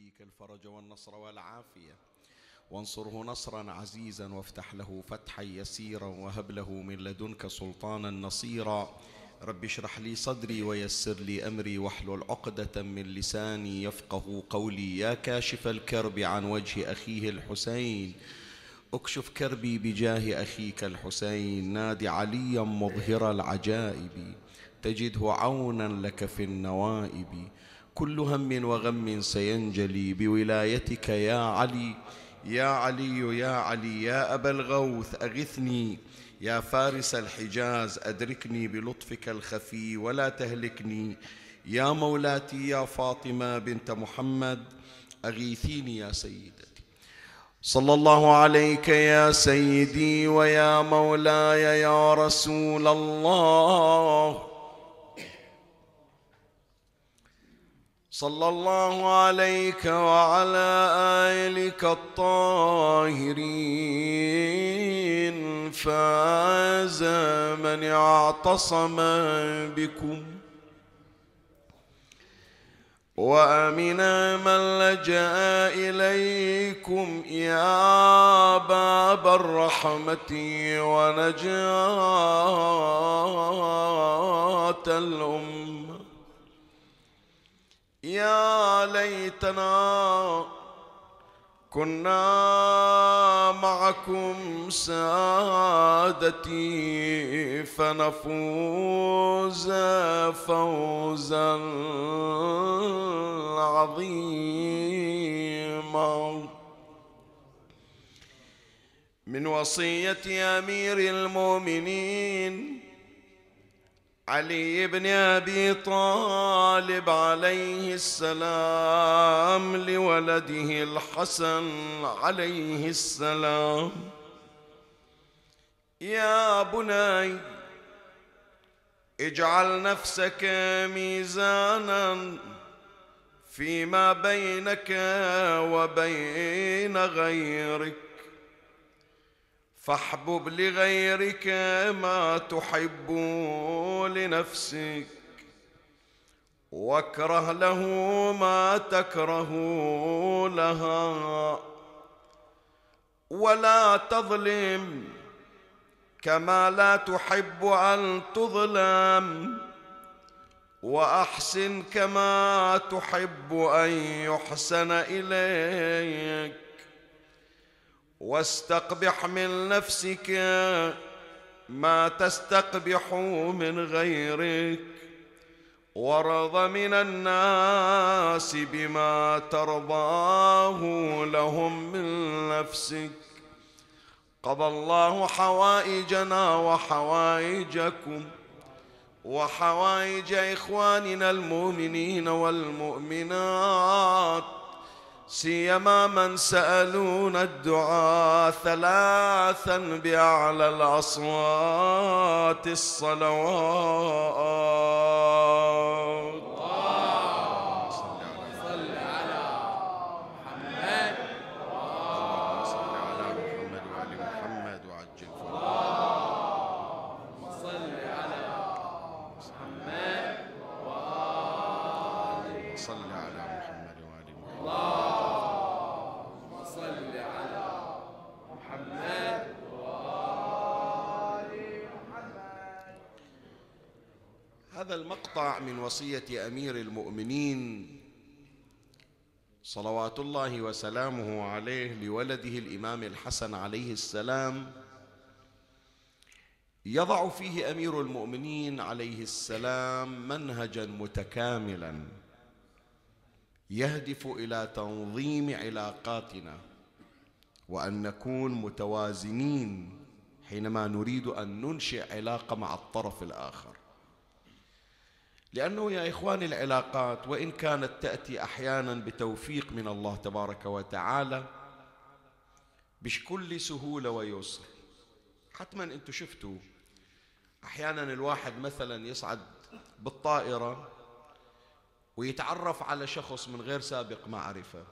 يهديك الفرج والنصر والعافية، وانصره نصرا عزيزا وافتح له فتحا يسيرا وهب له من لدنك سلطانا نصيرا. رب اشرح لي صدري ويسر لي أمري واحلل عقدة من لساني يفقه قولي. يا كاشف الكرب عن وجه أخيه الحسين اكشف كربي بجاه أخيك الحسين. نادي عليا مظهر العجائب تجده عونا لك في النوائب. كل هم وغم سينجلي بولايتك يا علي. يا علي يا علي يا أبا الغوث أغثني. يا فارس الحجاز أدركني بلطفك الخفي ولا تهلكني. يا مولاتي يا فاطمة بنت محمد أغيثيني يا سيدتي. صلى الله عليك يا سيدي ويا مولاي يا رسول الله. صلى الله عليك وعلى آلك الطاهرين. فاز من اعتصم بكم وأمنا من لجأ إليكم يا باب الرحمة ونجاة الأمة. يا ليتنا كنا معكم سادتي فنفوز فوزا عظيما. من وصية أمير المؤمنين علي بن أبي طالب عليه السلام لولده الحسن عليه السلام: يا بني اجعل نفسك ميزانا فيما بينك وبين غيرك، فاحبب لغيرك ما تحب لنفسك، واكره له ما تكره لها، ولا تظلم كما لا تحب أن تظلم، وأحسن كما تحب أن يحسن إليك، واستقبح من نفسك ما تستقبح من غيرك، وارض من الناس بما ترضاه لهم من نفسك. قضى الله حوائجنا وحوائجكم وحوائج إخواننا المؤمنين والمؤمنات، سيما من سألون الدعاء ثلاثا بأعلى الأصوات الصلوات. اللهم صل على محمد. اللهم صل على محمد وآل محمد وعجل اللهم صل على محمد وآل صل على محمد وآل محمد. اللهم صل على محمد وآل محمد. هذا المقطع من وصية أمير المؤمنين صلوات الله وسلامه عليه لولده الإمام الحسن عليه السلام، يضع فيه أمير المؤمنين عليه السلام منهجا متكاملا يهدف إلى تنظيم علاقاتنا، وأن نكون متوازنين حينما نريد أن ننشئ علاقة مع الطرف الآخر. لأنه يا إخواني العلاقات وإن كانت تأتي أحيانا بتوفيق من الله تبارك وتعالى مش كل سهولة ويسر. حتما أنتم شفتوا أحيانا الواحد مثلا يصعد بالطائرة ويتعرف على شخص من غير سابق معرفة،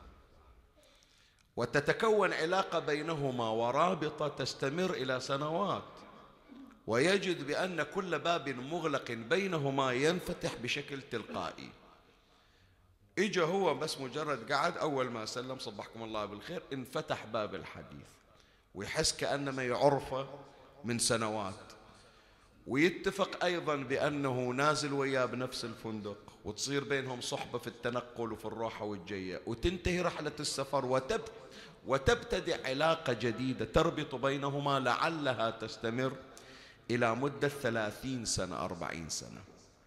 وتتكون علاقة بينهما ورابطة تستمر إلى سنوات، ويجد بأن كل باب مغلق بينهما ينفتح بشكل تلقائي. إجا هو بس مجرد قعد، أول ما سلم صبحكم الله بالخير انفتح باب الحديث، ويحس كأنما يعرفه من سنوات، ويتفق أيضا بأنه نازل وياه بنفس الفندق، وتصير بينهم صحبة في التنقل وفي الروحة والجية، وتنتهي رحلة السفر وتبتدئ علاقة جديدة تربط بينهما لعلها تستمر إلى مدة 30 سنة 40 سنة.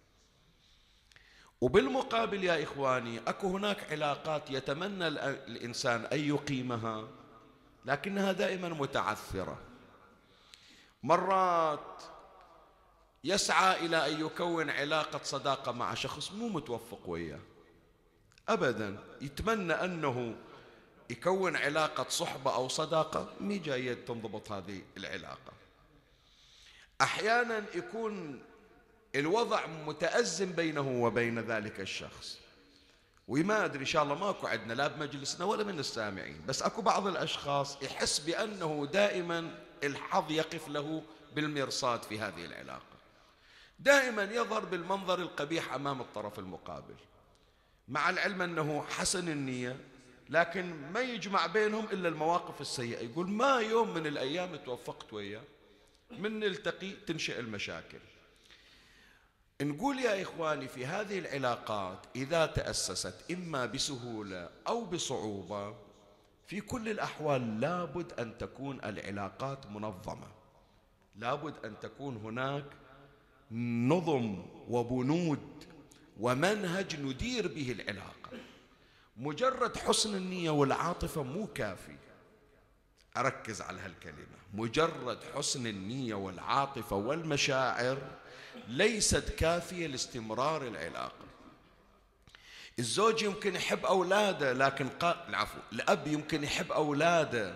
وبالمقابل يا إخواني أكو هناك علاقات يتمنى الإنسان أن يقيمها لكنها دائما متعثرة. مرات يسعى إلى أن يكون علاقة صداقة مع شخص مو متوفق وياه أبدا، يتمنى أنه يكون علاقة صحبة أو صداقة، مي جاية تنضبط هذه العلاقة. أحيانا يكون الوضع متأزم بينه وبين ذلك الشخص، وما أدري إن شاء الله ماكو عندنا لا بمجلسنا ولا من السامعين، بس أكو بعض الأشخاص يحس بأنه دائما الحظ يقف له بالمرصاد في هذه العلاقة، دائما يظهر بالمنظر القبيح أمام الطرف المقابل، مع العلم أنه حسن النية، لكن ما يجمع بينهم إلا المواقف السيئة. يقول ما يوم من الأيام توفقت وياه، من نلتقي تنشئ المشاكل. نقول يا إخواني في هذه العلاقات إذا تأسست إما بسهولة أو بصعوبة، في كل الأحوال لابد أن تكون العلاقات منظمة، لابد أن تكون هناك نظم وبنود ومنهج ندير به العلاقة. مجرد حسن النية والعاطفة مو كافي، أركز على هالكلمة، مجرد حسن النية والعاطفة والمشاعر ليست كافية لاستمرار العلاقة. الزوج يمكن يحب أولاده، لكن الأب يمكن يحب أولاده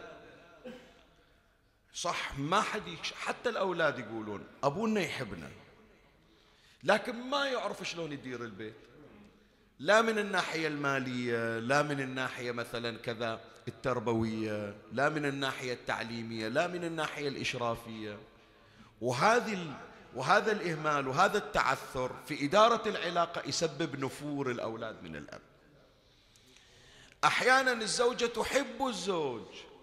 صح، ما حد حتى الأولاد يقولون أبونا يحبنا، لكن ما يعرف شلون يدير البيت، لا من الناحية المالية، لا من الناحية مثلا كذا التربوية، لا من الناحية التعليمية، لا من الناحية الإشرافية. وهذا الإهمال وهذا التعثر في إدارة العلاقة يسبب نفور الأولاد من الأب. أحيانا الزوجة تحب الزوج،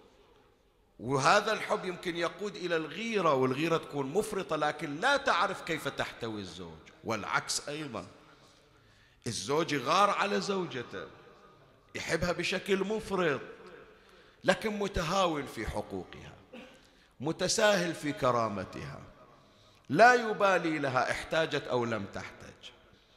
وهذا الحب يمكن يقود إلى الغيرة، والغيرة تكون مفرطة لكن لا تعرف كيف تحتوي الزوج، والعكس أيضا، الزوج يغار على زوجته، يحبها بشكل مفرط لكن متهاون في حقوقها، متساهل في كرامتها، لا يبالي لها احتاجت أو لم تحتاج.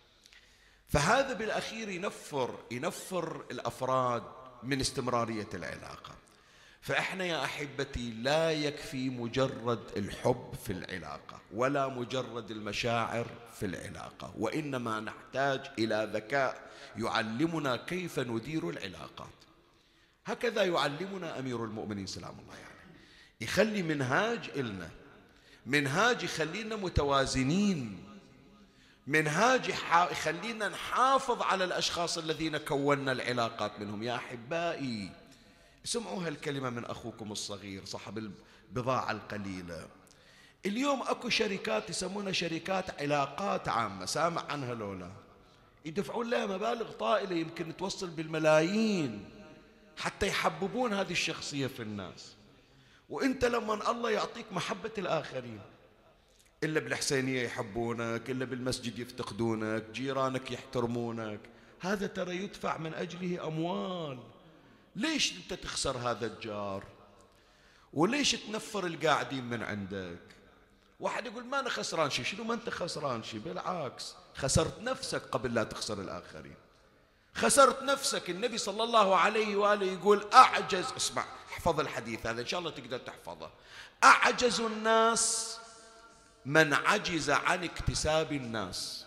فهذا بالأخير ينفر الأفراد من استمرارية العلاقة. فإحنا يا أحبتي لا يكفي مجرد الحب في العلاقة ولا مجرد المشاعر في العلاقة، وإنما نحتاج إلى ذكاء يعلمنا كيف ندير العلاقات. هكذا يعلمنا أمير المؤمنين سلام الله عليه، يخلي منهاج إلنا، منهاج يخلينا متوازنين، منهاج يخلينا نحافظ على الأشخاص الذين كونا العلاقات منهم. يا أحبائي اسمعوا هالكلمة من أخوكم الصغير صاحب البضاعة القليلة. اليوم أكو شركات يسمونها شركات علاقات عامة، سامع عنها لولا؟ يدفعون لها مبالغ طائلة يمكن توصل بالملايين حتى يحببون هذه الشخصية في الناس. وإنت لما الله يعطيك محبة الآخرين، إلا بالحسينية يحبونك، إلا بالمسجد يفتقدونك، جيرانك يحترمونك، هذا ترى يدفع من أجله أموال. ليش أنت تخسر هذا الجار؟ وليش تنفر القاعدين من عندك؟ واحد يقول ما أنا خسران شيء. شنو ما أنت خسران شيء؟ بالعكس خسرت نفسك قبل لا تخسر الآخرين، خسرت نفسك. النبي صلى الله عليه وآله يقول أعجز، اسمع احفظ الحديث هذا إن شاء الله تقدر تحفظه، أعجز الناس من عجز عن اكتساب الناس،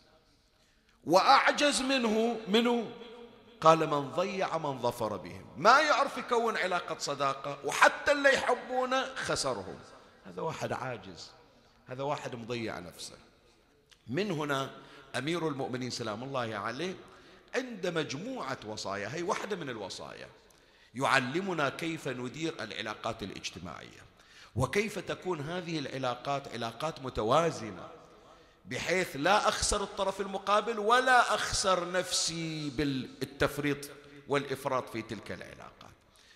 وأعجز منه قال من ضيع من ظفر بهم. ما يعرف يكون علاقة صداقة، وحتى اللي يحبونه خسرهم. هذا واحد عاجز، هذا واحد مضيع نفسه. من هنا أمير المؤمنين سلام الله عليه عند مجموعة وصايا، هي واحدة من الوصايا، يعلمنا كيف ندير العلاقات الاجتماعية، وكيف تكون هذه العلاقات علاقات متوازنة بحيث لا أخسر الطرف المقابل ولا أخسر نفسي بالتفريط والإفراط في تلك العلاقات.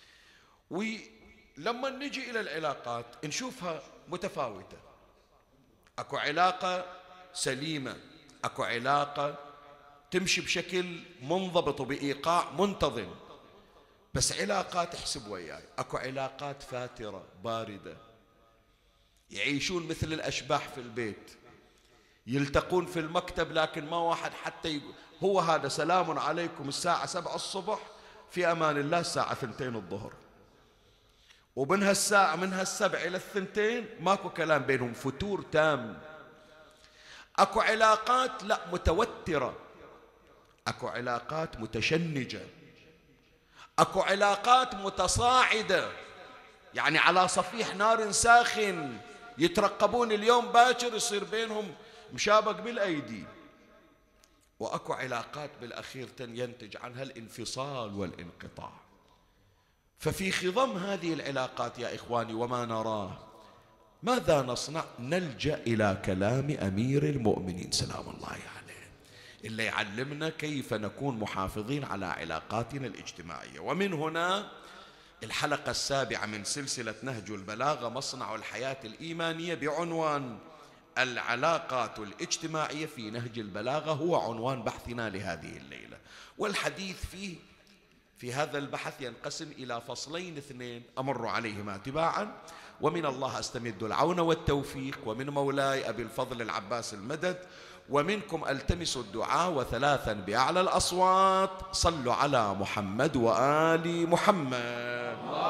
ولما نجي إلى العلاقات نشوفها متفاوتة. أكو علاقة سليمة، أكو علاقة تمشي بشكل منضبط وبإيقاع منتظم، بس علاقات احسب وياي، أكو علاقات فاترة باردة، يعيشون مثل الأشباح في البيت، يلتقون في المكتب لكن ما واحد حتى هو هذا سلام عليكم الساعة 7 الصبح، في أمان الله الساعة 2 الظهر، ومن هالساعة من هالسبع إلى 2 ماكو كلام بينهم، فتور تام. أكو علاقات لا متوترة، أكو علاقات متشنجة، أكو علاقات متصاعدة، يعني على صفيح نار ساخن، يترقبون اليوم باكر يصير بينهم مشابك بالأيدي. وأكو علاقات بالأخير ينتج عنها الانفصال والانقطاع. ففي خضم هذه العلاقات يا إخواني وما نراه، ماذا نصنع؟ نلجأ إلى كلام أمير المؤمنين سلام الله عليه، اللي يعلمنا كيف نكون محافظين على علاقاتنا الاجتماعية. ومن هنا الحلقة 7 من سلسلة نهج البلاغة مصنع الحياة الإيمانية بعنوان العلاقات الاجتماعية في نهج البلاغة هو عنوان بحثنا لهذه الليلة. والحديث فيه في هذا البحث ينقسم إلى فصلين 2 أمر عليهما تباعا، ومن الله أستمد العون والتوفيق، ومن مولاي أبي الفضل العباس المدد، ومنكم ألتمس الدعاء، وثلاثا بأعلى الأصوات صلوا على محمد وآل محمد.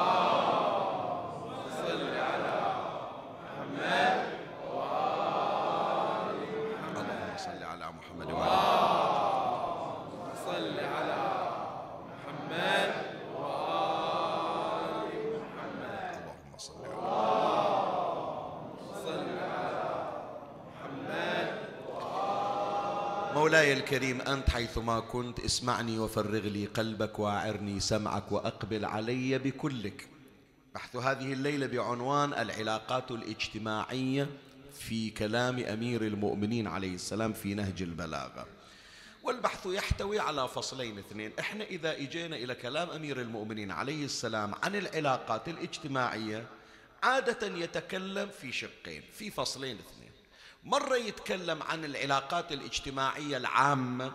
مولاي الكريم، أنت حيثما كنت اسمعني وفرغ لي قلبك وأعرني سمعك وأقبل علي بكلك. بحث هذه الليلة بعنوان العلاقات الاجتماعية في كلام أمير المؤمنين عليه السلام في نهج البلاغة. والبحث يحتوي على فصلين 2. احنا إذا اجينا إلى كلام أمير المؤمنين عليه السلام عن العلاقات الاجتماعية عادة يتكلم في شقين، في فصلين 2. مرة يتكلم عن العلاقات الاجتماعية العامة،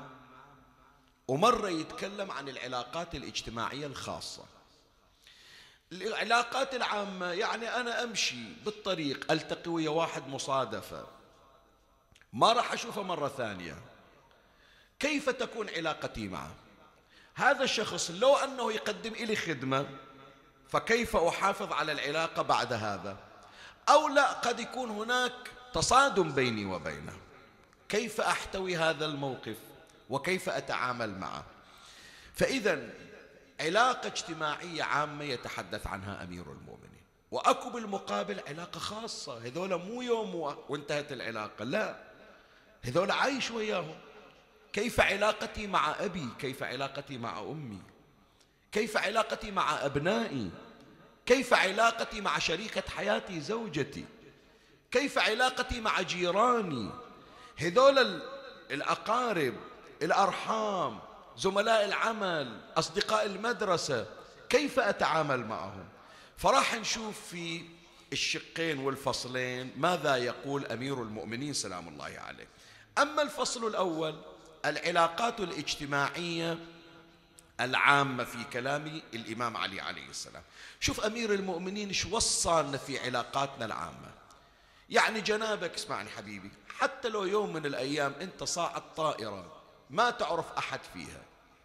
ومرة يتكلم عن العلاقات الاجتماعية الخاصة. العلاقات العامة يعني أنا أمشي بالطريق ألتقي ويا واحد مصادفة ما راح أشوفه مرة ثانية، كيف تكون علاقتي معه؟ هذا الشخص لو أنه يقدم إلي خدمة فكيف أحافظ على العلاقة بعد هذا؟ أو لا، قد يكون هناك تصادم بيني وبينه، كيف أحتوي هذا الموقف وكيف أتعامل معه؟ فإذا علاقة اجتماعية عامة يتحدث عنها أمير المؤمنين، وأكو بالمقابل علاقة خاصة، هذول مو يوم وانتهت العلاقة، لا، هذول عايش وياهم. كيف علاقتي مع أبي؟ كيف علاقتي مع أمي؟ كيف علاقتي مع أبنائي؟ كيف علاقتي مع شريكة حياتي زوجتي؟ كيف علاقتي مع جيراني؟ هذول الأقارب، الأرحام، زملاء العمل، أصدقاء المدرسة، كيف أتعامل معهم؟ فراح نشوف في الشقين والفصلين ماذا يقول أمير المؤمنين سلام الله عليه. أما الفصل الأول العلاقات الاجتماعية العامة في كلام الإمام علي عليه السلام، شوف أمير المؤمنين إيش وصلنا في علاقاتنا العامة. يعني جنابك اسمعني حبيبي، حتى لو يوم من الأيام أنت صاعد طائرة ما تعرف أحد فيها،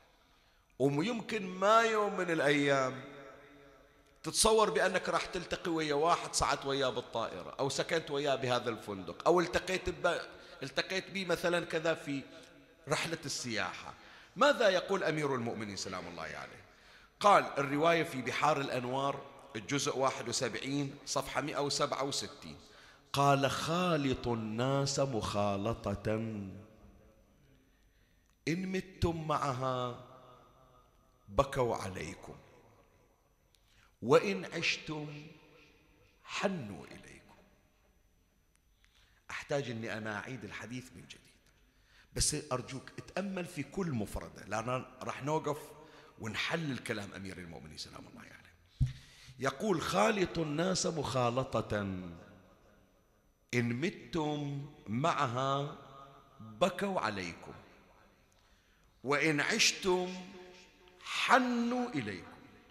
ويمكن ما يوم من الأيام تتصور بأنك راح تلتقي ويا واحد صعدت وياه بالطائرة أو سكنت وياه بهذا الفندق أو التقيت به مثلا كذا في رحلة السياحة، ماذا يقول أمير المؤمنين سلام الله عليه؟ قال الرواية في بحار الأنوار الجزء 71 صفحة 167، قال خالط الناس مخالطة إن متم معها بكوا عليكم وإن عشتم حنوا إليكم. أحتاج أني أنا أعيد الحديث من جديد، بس أرجوك اتأمل في كل مفردة، لأن راح نوقف ونحلل كلام أمير المؤمنين سلام الله عليه. يقول خالطوا الناس مخالطة إن متم معها بكوا عليكم، وإن عشتم حنوا إليكم.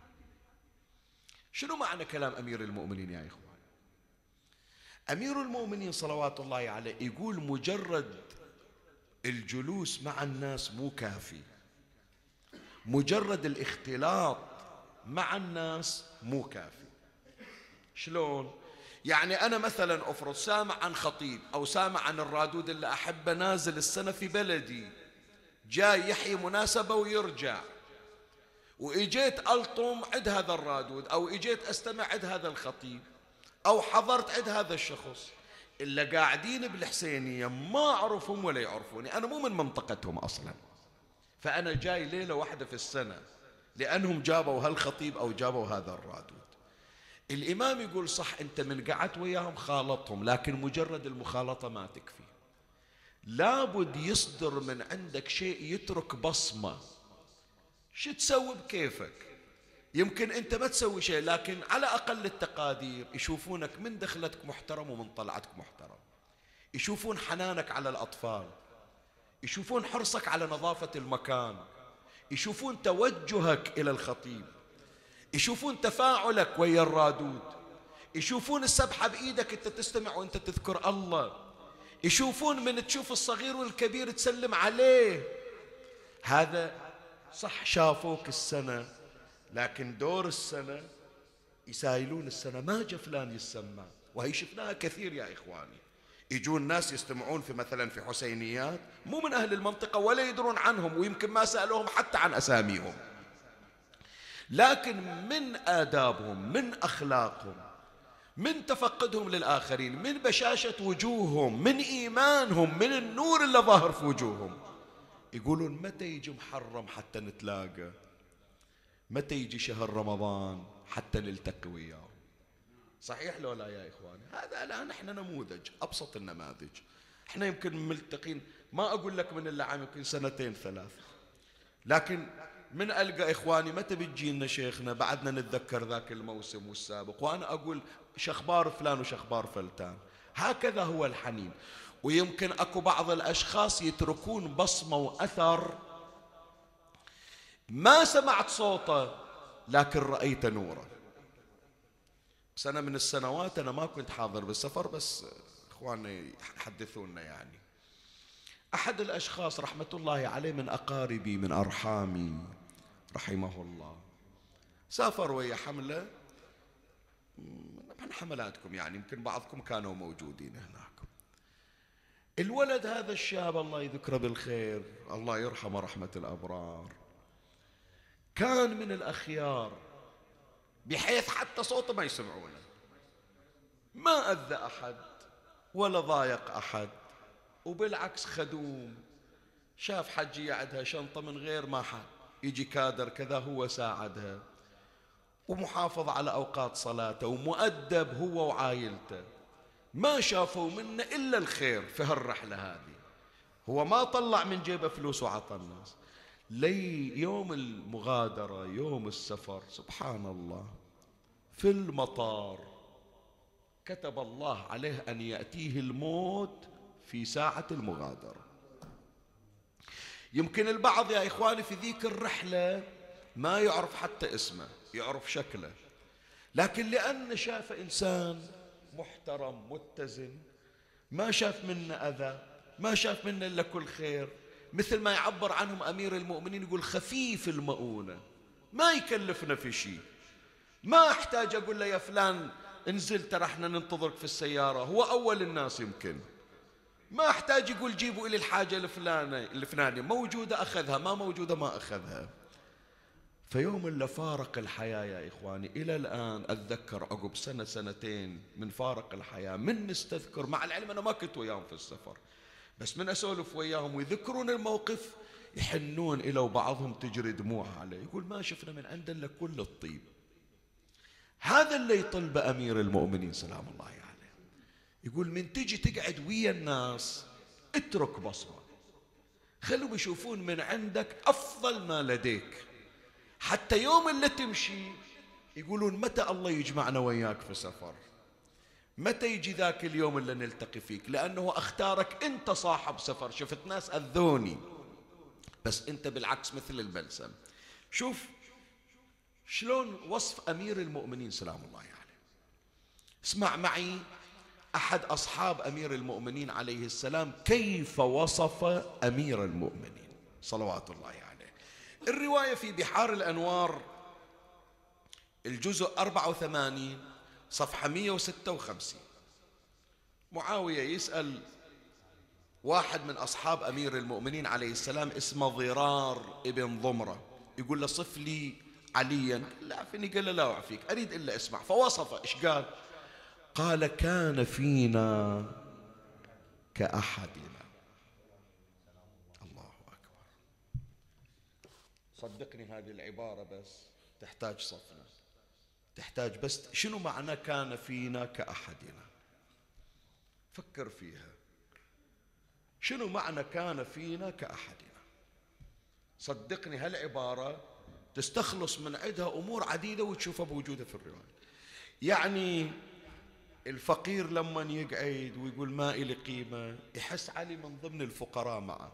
شنو معنى كلام أمير المؤمنين يا إخوان؟ أمير المؤمنين صلوات الله عليه يقول مجرد الجلوس مع الناس مو كافي، مجرد الاختلاط مع الناس مو كافي. شلون؟ يعني أنا مثلا أفرض سامع عن خطيب أو سامع عن الرادود اللي أحبه نازل السنة في بلدي، جاي يحيي مناسبة ويرجع، وإجيت ألطم عند هذا الرادود أو إجيت أستمع عند هذا الخطيب أو حضرت عند هذا الشخص، إلا قاعدين بالحسينية ما أعرفهم ولا يعرفوني، أنا مو من منطقتهم أصلا، فأنا جاي ليلة واحدة في السنة لأنهم جابوا هالخطيب أو جابوا هذا الرادود. الإمام يقول صح أنت من قعدت وياهم خالطهم، لكن مجرد المخالطة ما تكفي، لابد يصدر من عندك شيء يترك بصمة. شو تسوي بكيفك؟ يمكن أنت ما تسوي شيء، لكن على أقل التقادير يشوفونك من دخلتك محترم ومن طلعتك محترم، يشوفون حنانك على الأطفال، يشوفون حرصك على نظافة المكان، يشوفون توجهك إلى الخطيب، يشوفون تفاعلك ويا الرادود، يشوفون السبحة بإيدك أنت تستمع وأنت تذكر الله، يشوفون من تشوف الصغير والكبير تسلم عليه. هذا صح شافوك السنة، لكن دور السنة يسايلون السنة ما جاء فلان يسمع، وهي شفناها كثير يا إخواني. يجون ناس يستمعون في مثلا في حسينيات مو من أهل المنطقة ولا يدرون عنهم، ويمكن ما سألوهم حتى عن أساميهم، لكن من آدابهم، من أخلاقهم، من تفقدهم للآخرين، من بشاشة وجوههم، من إيمانهم، من النور اللي ظاهر في وجوههم، يقولون متى يجي محرم حتى نتلاقى، متى يجي شهر رمضان حتى نلتقي وياه. صحيح لو لا يا إخواني؟ هذا الآن إحنا نموذج، أبسط النماذج. إحنا يمكن ملتقين ما أقول لك من إلا عام يمكن سنتين ثلاث، لكن من ألقى إخواني متى بتجينا شيخنا بعدنا نتذكر ذاك الموسم والسابق، وأنا أقول شخبار فلان وشخبار فلتان. هكذا هو الحنين. ويمكن أكو بعض الأشخاص يتركون بصمة وأثر، ما سمعت صوته لكن رأيت نوره. بس أنا من السنوات أنا ما كنت حاضر بالسفر، بس إخواني يحدثونا يعني أحد الأشخاص رحمة الله عليه من أقاربي من أرحامي رحمه الله، سافر ويا حملة من حملاتكم، يعني يمكن بعضكم كانوا موجودين هناك. الولد هذا الشاب الله يذكره بالخير، الله يرحمه رحمة الأبرار، كان من الأخيار بحيث حتى صوته ما يسمعونه، ما أذى أحد ولا ضايق أحد، وبالعكس خدوم. شاف حجية عندها شنطة من غير ما حد يجي كادر كذا هو ساعدها، ومحافظ على أوقات صلاته، ومؤدب هو وعائلته، ما شافوا منه إلا الخير في هالرحلة هذه. هو ما طلع من جيبه فلوس وعطى الناس. لي يوم المغادرة يوم السفر سبحان الله في المطار كتب الله عليه أن يأتيه الموت في ساعة المغادرة. يمكن البعض يا إخواني في ذيك الرحلة ما يعرف حتى اسمه، يعرف شكله، لكن لأن شاف إنسان محترم متزن، ما شاف منه أذى، ما شاف منه إلا كل خير، مثل ما يعبر عنهم أمير المؤمنين يقول خفيف المؤونة، ما يكلفنا في شيء، ما أحتاج أقول له يا فلان انزل ترى احنا ننتظرك في السيارة، هو أول الناس يمكن، ما أحتاج يقول جيبوا إلي الحاجة الفلانية، موجودة أخذها، ما موجودة ما أخذها. فيوم اللي فارق الحياة يا إخواني إلى الآن أتذكر عقب سنة سنتين من فارق الحياة، من نستذكر مع العلم أنا ما كنت وياهم في السفر، بس من أسولف وياهم ويذكرون الموقف يحنون إلى وبعضهم تجري دموع عليه، يقول ما شفنا من عنده إلا كل الطيب. هذا اللي يطلب أمير المؤمنين سلام الله عليه. يقول من تجي تقعد ويا الناس اترك بصمة، خلهم يشوفون من عندك أفضل ما لديك، حتى يوم اللي تمشي يقولون متى الله يجمعنا وياك في سفر، متى يجي ذاك اليوم اللي نلتقي فيك، لأنه اختارك أنت صاحب سفر. شفت ناس أذوني بس أنت بالعكس مثل البلسم. شوف شلون وصف أمير المؤمنين سلام الله عليه. اسمع معي أحد أصحاب أمير المؤمنين عليه السلام كيف وصف أمير المؤمنين صلوات الله عليه. الرواية في بحار الأنوار الجزء 84 صفحة 156. معاوية يسأل واحد من أصحاب أمير المؤمنين عليه السلام اسمه ضرار ابن ضمرة، يقول له صف لي عليا. لا أعرفني، قال له لا أعرفك، أريد إلا أسمع. فوصفه. إيش قال؟ قال كان فينا كأحدنا. الله أكبر. صدقني هذه العبارة بس تحتاج صفنا، تحتاج بس شنو معنى كان فينا كأحدنا. فكر فيها، شنو معنى كان فينا كأحدنا؟ صدقني هالعبارة تستخلص من عندها أمور عديدة وتشوفها موجودة في الرواية. يعني الفقير لما يقعد ويقول ما إلي قيمة يحس علي من ضمن الفقراء معه.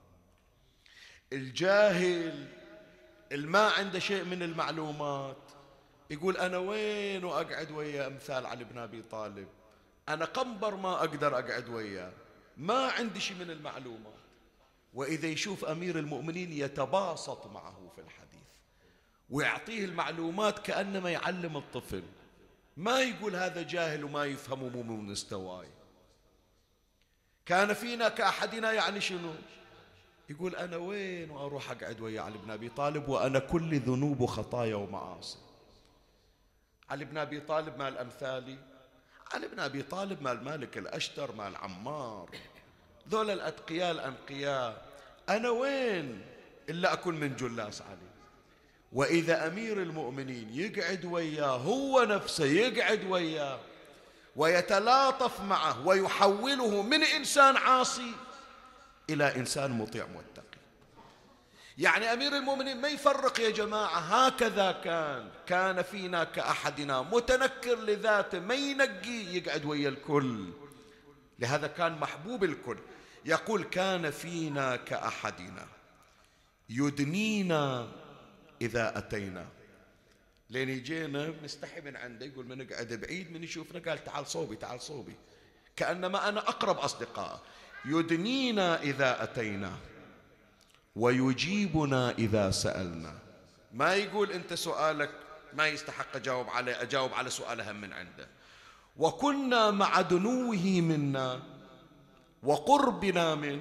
الجاهل الما عنده شيء من المعلومات يقول أنا وين وأقعد ويا أمثال علي بن أبي طالب، أنا قنبر ما أقدر أقعد وياه، ما عندي شيء من المعلومات. وإذا يشوف أمير المؤمنين يتباسط معه في الحديث ويعطيه المعلومات كأنما يعلم الطفل، ما يقول هذا جاهل وما يفهم مو من مستواي. كان فينا كأحدنا يعني شنو؟ يقول أنا وين وأروح أقعد ويا علي بن أبي طالب وأنا كل ذنوب وخطايا ومعاصي. علي بن أبي طالب مال أمثالي، علي بن أبي طالب مال مالك الأشتر، مال عمار، ذول الأتقياء الأنقياء. أنا وين إلا أكون من جلاس علي. وإذا أمير المؤمنين يقعد وياه، هو نفسه يقعد وياه ويتلاطف معه ويحوله من إنسان عاصي إلى إنسان مطيع متقي. يعني أمير المؤمنين ما يفرق يا جماعة، هكذا كان فينا كأحدنا، متنكر لذاته ما ينقي، يقعد ويا الكل، لهذا كان محبوب الكل. يقول كان فينا كأحدنا يدنينا إذا أتينا. لين يجينا مستحي من عنده، يقول من نقعد بعيد من يشوفنا قال تعال صوبي تعال صوبي، كأنما أنا أقرب أصدقائه. يدنينا إذا أتينا ويجيبنا إذا سألنا. ما يقول أنت سؤالك ما يستحق أجاوب على سؤال هم من عنده. وكنا مع دنوه منا وقربنا منه.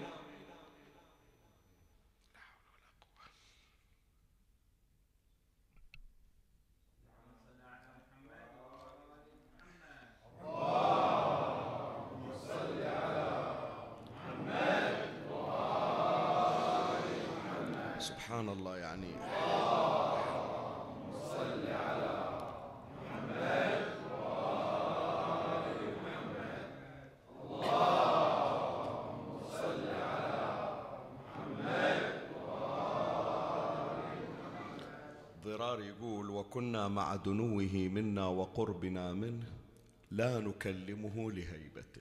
سبحان الله. يعني صل على محمد وآل محمد. اللهم صل على محمد وآل محمد. ضرار يقول وكنا مع دنوه منا وقربنا منه لا نكلمه لهيبته.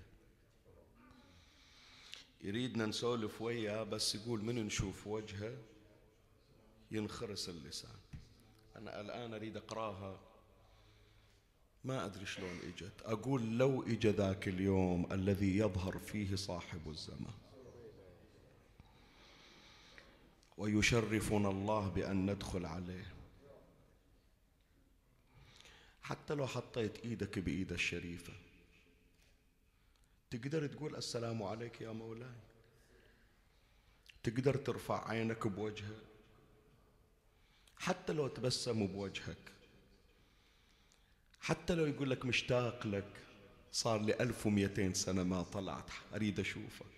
يريدنا نسولف وياه بس يقول من نشوف وجهه ينخرس اللسان. أنا الآن أريد أقراها ما أدري شلون إجت. أقول لو إجا ذاك اليوم الذي يظهر فيه صاحب الزمان ويشرفنا الله بأن ندخل عليه، حتى لو حطيت إيدك بإيد الشريفة تقدر تقول السلام عليك يا مولاي؟ تقدر ترفع عينك بوجهه؟ حتى لو تبسم بوجهك، حتى لو يقول لك مشتاق لك، صار لي 1200 سنة ما طلعت أريد أشوفك،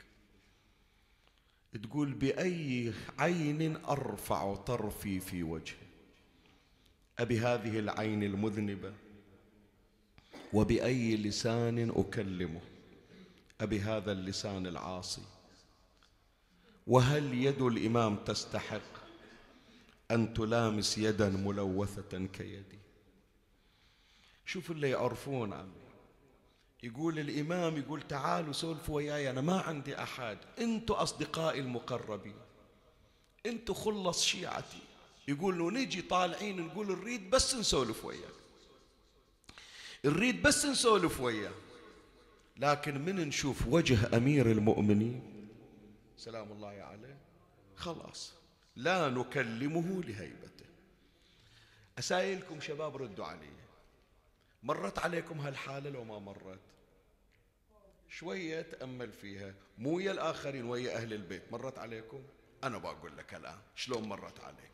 تقول بأي عين أرفع طرفي في وجهه؟ أبي هذه العين المذنبة وبأي لسان أكلمه؟ أبي هذا اللسان العاصي؟ وهل يد الإمام تستحق أن تلامس يدا ملوثة كيدي؟ شوف اللي يعرفون عمي، يقول الإمام، يقول تعالوا سولفوا وياي، أنا ما عندي أحد، أنتوا أصدقائي المقربين، أنتوا خلص شيعتي. يقول له نجي طالعين نقول نريد بس نسولف وياك، نريد بس نسولف وياك، لكن من نشوف وجه أمير المؤمنين سلام الله عليه خلاص لا نكلمه لهيبته. أسائلكم شباب ردوا علي، مرت عليكم هالحالة لو ما مرت؟ شوية تأمل فيها، مو ويا الآخرين، ويا أهل البيت. مرت عليكم؟ أنا بقول لك الآن شلون مرت عليك.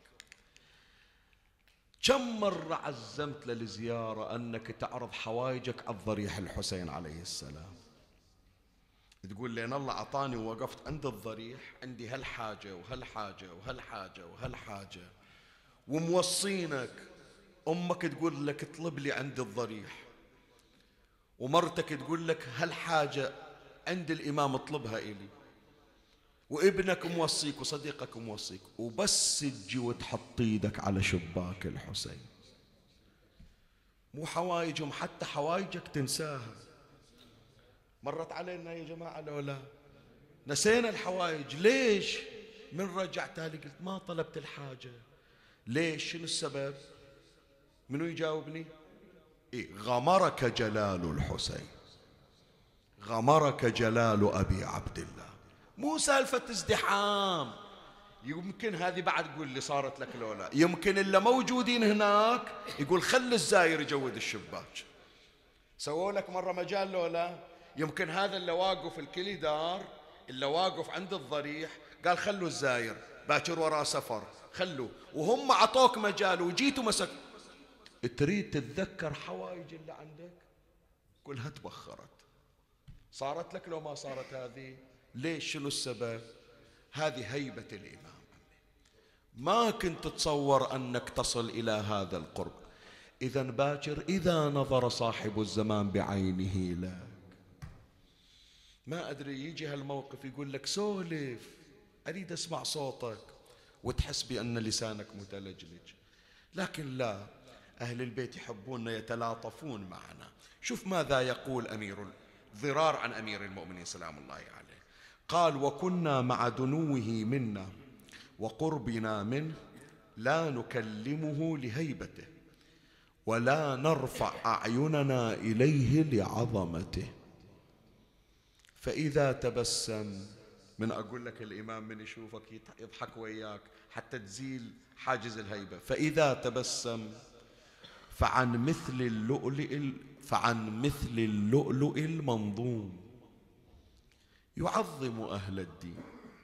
كم مرة عزمت للزيارة أنك تعرض حوايجك على الضريح الحسين عليه السلام، تقول لين الله عطاني ووقفت عند الضريح عندي هالحاجة وهالحاجة وهالحاجة وهالحاجة، وموصينك، أمك تقول لك اطلب لي عند الضريح، ومرتك تقول لك هالحاجة عند الإمام اطلبها إلي، وابنك موصيك وصديقك موصيك، وبس تجي وتحط ايدك على شباك الحسين، مو حوايجهم، حتى حوايجك تنساها. مرت علينا يا جماعة لو لا؟ نسينا الحوايج. ليش؟ من رجعتها لي قلت ما طلبت الحاجة. ليش؟ شنو السبب؟ منو يجاوبني؟ إيه؟ غمرك جلال الحسين، غمرك جلال أبي عبد الله، مو سالفة ازدحام. يمكن هذه بعد تقول لي صارت لك لولا، يمكن اللي موجودين هناك يقول خلي الزاير يجود الشباك، سووا لك مرة مجال لولا؟ يمكن هذا اللي واقف الكليدار، اللي واقف عند الضريح، قال خلوا الزاير باكر وراه سفر، خلوا، وهم عطوك مجال وجيتوا مسك. تريد تتذكر حوايج اللي عندك كلها تبخرت. صارت لك لو ما صارت هذه؟ ليش؟ شنو السبب؟ هذه هيبة الإمام. ما كنت تتصور أنك تصل إلى هذا القرب. إذا باكر إذا نظر صاحب الزمان بعينه لك، ما أدري يجي هالموقف يقول لك سولف، أريد أسمع صوتك، وتحس بأن لسانك متلجلج. لكن لا، أهل البيت يحبون يتلاطفون معنا. شوف ماذا يقول ضرار عن أمير المؤمنين سلام الله عليه. قال وكنا مع دنوه منا وقربنا منه لا نكلمه لهيبته ولا نرفع أعيننا إليه لعظمته، فإذا تبسم، من أقول لك الإمام من يشوفك يضحك وياك حتى تزيل حاجز الهيبة، فإذا تبسم فعن مثل اللؤلؤ المنظوم، يعظم أهل الدين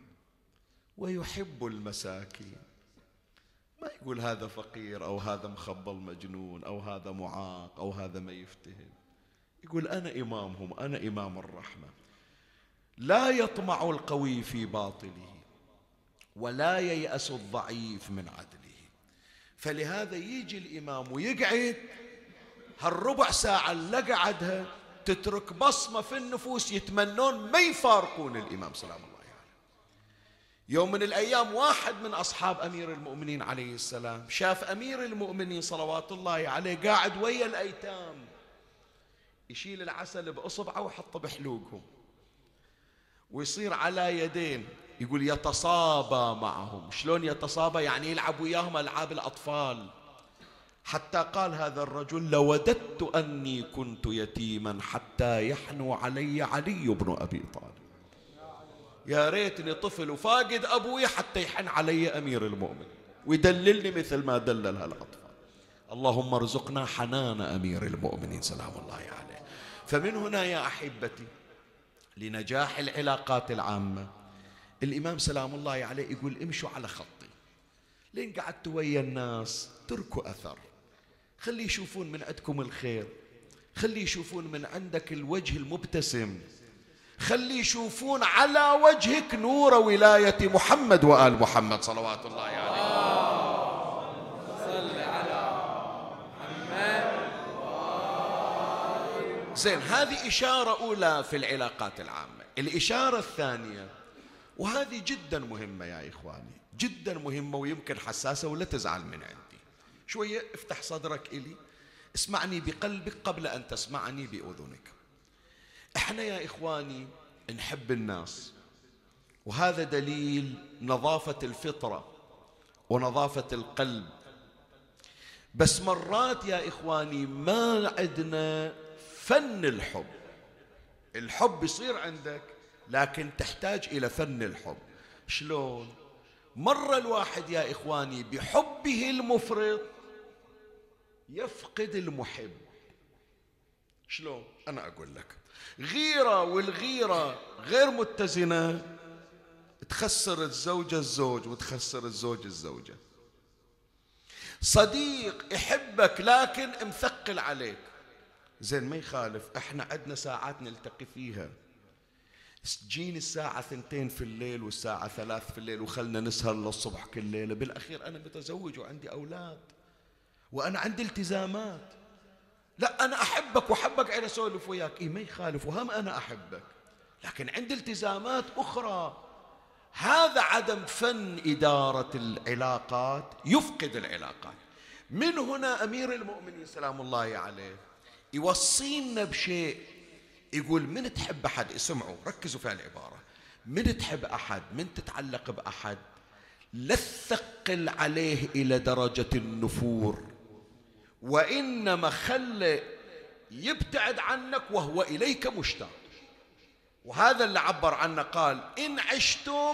ويحب المساكين. ما يقول هذا فقير أو هذا مخبل مجنون أو هذا معاق أو هذا ما يفتهم، يقول أنا إمامهم، أنا إمام الرحمة. لا يطمع القوي في باطله ولا ييأس الضعيف من عدله. فلهذا يجي الإمام ويقعد هالربع ساعة اللي قعدها تترك بصمة في النفوس، يتمنون ما يفارقون الإمام سلام الله عليه. يوم من الأيام واحد من أصحاب أمير المؤمنين عليه السلام شاف أمير المؤمنين صلوات الله عليه قاعد ويا الأيتام، يشيل العسل بأصبعه ويحطه بحلوقهم ويصير على يدين، يقول يتصابى معهم. شلون يتصابى؟ يعني يلعب وياهم ألعاب الأطفال. حتى قال هذا الرجل لوددت أني كنت يتيما حتى يحنو علي علي بن أبي طالب، يا ريتني طفل وفاقد أبوي حتى يحن علي أمير المؤمن ويدللني مثل ما دلل هالأطفال. اللهم ارزقنا حنان أمير المؤمنين سلام الله عليه. فمن هنا يا أحبتي لنجاح العلاقات العامة الإمام سلام الله عليه يقول امشوا على خطي، لين قعدتوا ويا الناس تركوا أثر، خلي يشوفون من عندكم الخير، خلي يشوفون من عندك الوجه المبتسم، خلي يشوفون على وجهك نور ولاية محمد وآل محمد صلوات الله عليه. زين، هذه إشارة أولى في العلاقات العامة. الإشارة الثانية، وهذه جدا مهمة يا إخواني، جدا مهمة ويمكن حساسة ولا تزعل من عندي شوية، افتح صدرك إلي، اسمعني بقلبك قبل أن تسمعني بأذنك. احنا يا إخواني نحب الناس، وهذا دليل نظافة الفطرة ونظافة القلب. بس مرات يا إخواني ما عندنا فن الحب. الحب يصير عندك لكن تحتاج إلى فن الحب. شلون؟ مرة الواحد يا إخواني بحبه المفرط يفقد المحب. شلون؟ أنا أقول لك، غيرة، والغيرة غير متزنة تخسر الزوجة الزوج وتخسر الزوج الزوجة. صديق يحبك لكن مثقل عليك، زين ما يخالف، احنا عندنا ساعات نلتقي فيها، تجيني الساعة 2 في الليل والساعة 3 في الليل وخلنا نسهر للصبح كل ليلة. بالأخير أنا متزوج وعندي أولاد وأنا عندي التزامات. لا، أنا أحبك وأحبك على أسولف وياك، ما يخالف، وهم أنا أحبك، لكن عندي التزامات أخرى. هذا عدم فن إدارة العلاقات يفقد العلاقات. من هنا أمير المؤمنين سلام الله عليه يوصينا بشيء، يقول من تحب أحد، اسمعوا ركزوا في العبارة، من تحب أحد، من تتعلق بأحد، لا تثقل عليه إلى درجة النفور، وإنما خله يبتعد عنك وهو إليك مشتاق. وهذا اللي عبر عنه، قال إن عشتم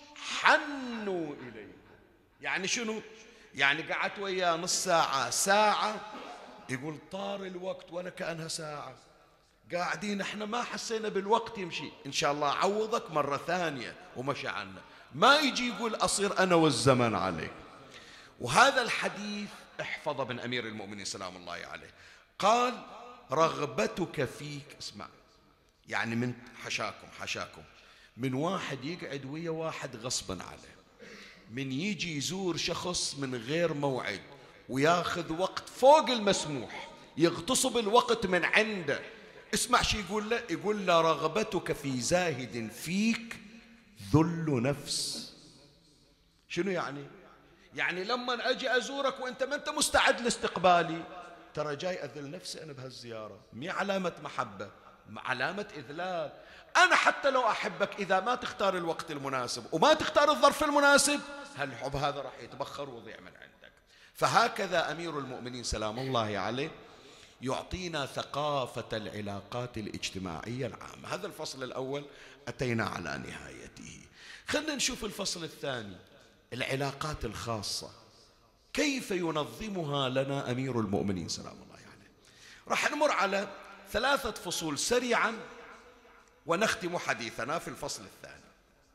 حنوا إليه. يعني شنو؟ يعني قعدت وياه نص ساعة ساعة، يقول طار الوقت ولا كأنها ساعة، قاعدين احنا ما حسينا بالوقت يمشي، إن شاء الله أعوضك مرة ثانية، ومشى عنا. ما يجي يقول أصير أنا والزمن عليك. وهذا الحديث احفظه من أمير المؤمنين سلام الله عليه، قال رغبتك فيك، اسمع، يعني من حشاكم من واحد يقعد ويا واحد غصبا عليه، من يجي يزور شخص من غير موعد وياخذ وقت فوق المسموح، يغتصب الوقت من عنده. اسمع شي يقول له، يقول له رغبتك في زاهد فيك ذل نفس. شنو يعني؟ يعني لما أجي أزورك وأنت ما أنت مستعد لاستقبالي، ترى جاي أذل نفسي أنا بهالزيارة، مي علامة محبة، علامة إذلال. أنا حتى لو أحبك إذا ما تختار الوقت المناسب وما تختار الظرف المناسب، هالحب هذا راح يتبخر ويضيع من عندك. فهكذا أمير المؤمنين سلام الله عليه يعطينا ثقافة العلاقات الاجتماعية العامة. هذا الفصل الأول أتينا على نهايته. خلنا نشوف الفصل الثاني، العلاقات الخاصة، كيف ينظمها لنا أمير المؤمنين سلام الله عليه. راح نمر على 3 فصول سريعا ونختم حديثنا في الفصل الثاني.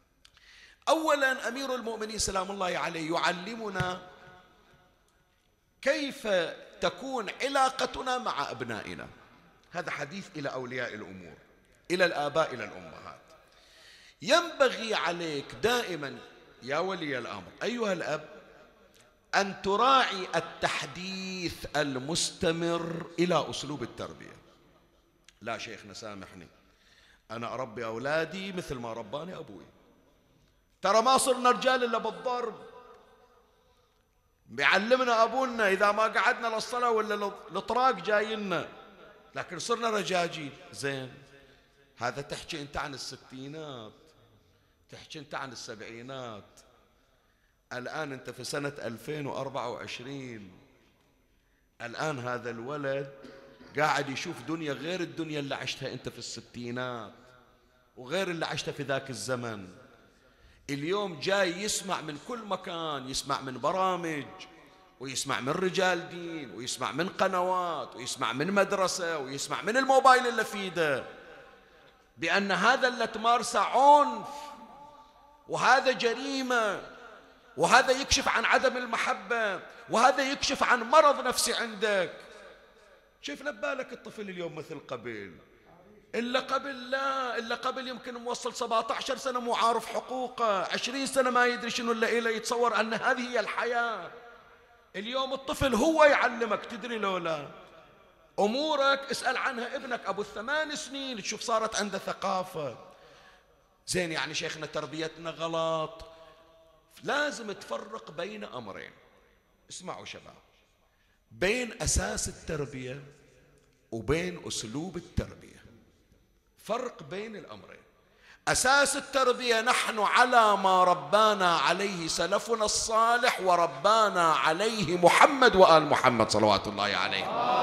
أولا، أمير المؤمنين سلام الله عليه يعلمنا كيف تكون علاقتنا مع أبنائنا. هذا حديث إلى أولياء الأمور، إلى الآباء، إلى الأمهات. ينبغي عليك دائما يا ولي الأمر أيها الأب أن تراعي التحديث المستمر إلى أسلوب التربية. لا شيخنا سامحني، أنا أربي أولادي مثل ما رباني أبوي، ترى ما صرنا رجال إلا بالضرب، بيعلمنا أبونا إذا ما قعدنا للصلاة ولا الإطراق جاينا، لكن صرنا رجاجيل. زين، هذا تحكي أنت عن الستينات، تحكي أنت عن السبعينات، الآن أنت في سنة 2024. الآن هذا الولد قاعد يشوف دنيا غير الدنيا اللي عشتها أنت في الستينات، وغير اللي عشتها في ذاك الزمن. اليوم جاي يسمع من كل مكان، يسمع من برامج، ويسمع من رجال دين، ويسمع من قنوات، ويسمع من مدرسة، ويسمع من الموبايل اللي في ايده، بأن هذا اللي تمارسه عنف، وهذا جريمة، وهذا يكشف عن عدم المحبة، وهذا يكشف عن مرض نفسي عندك. شوف لبالك الطفل اليوم مثل قبل، إلا قبل لا، إلا قبل يمكن موصل 17 سنة مو عارف حقوقه، 20 سنة ما يدري شنو اللي إله، يتصور أن هذه هي الحياة. اليوم الطفل هو يعلمك، تدري لو لا أمورك اسأل عنها ابنك أبو ال8 سنين، تشوف صارت عنده ثقافة. زين يعني شيخنا تربيتنا غلط. لازم تفرق بين أمرين. اسمعوا شباب، بين أساس التربية وبين أسلوب التربية. فرق بين الأمرين. أساس التربية نحن على ما ربانا عليه سلفنا الصالح وربانا عليه محمد وآل محمد صلوات الله عليه.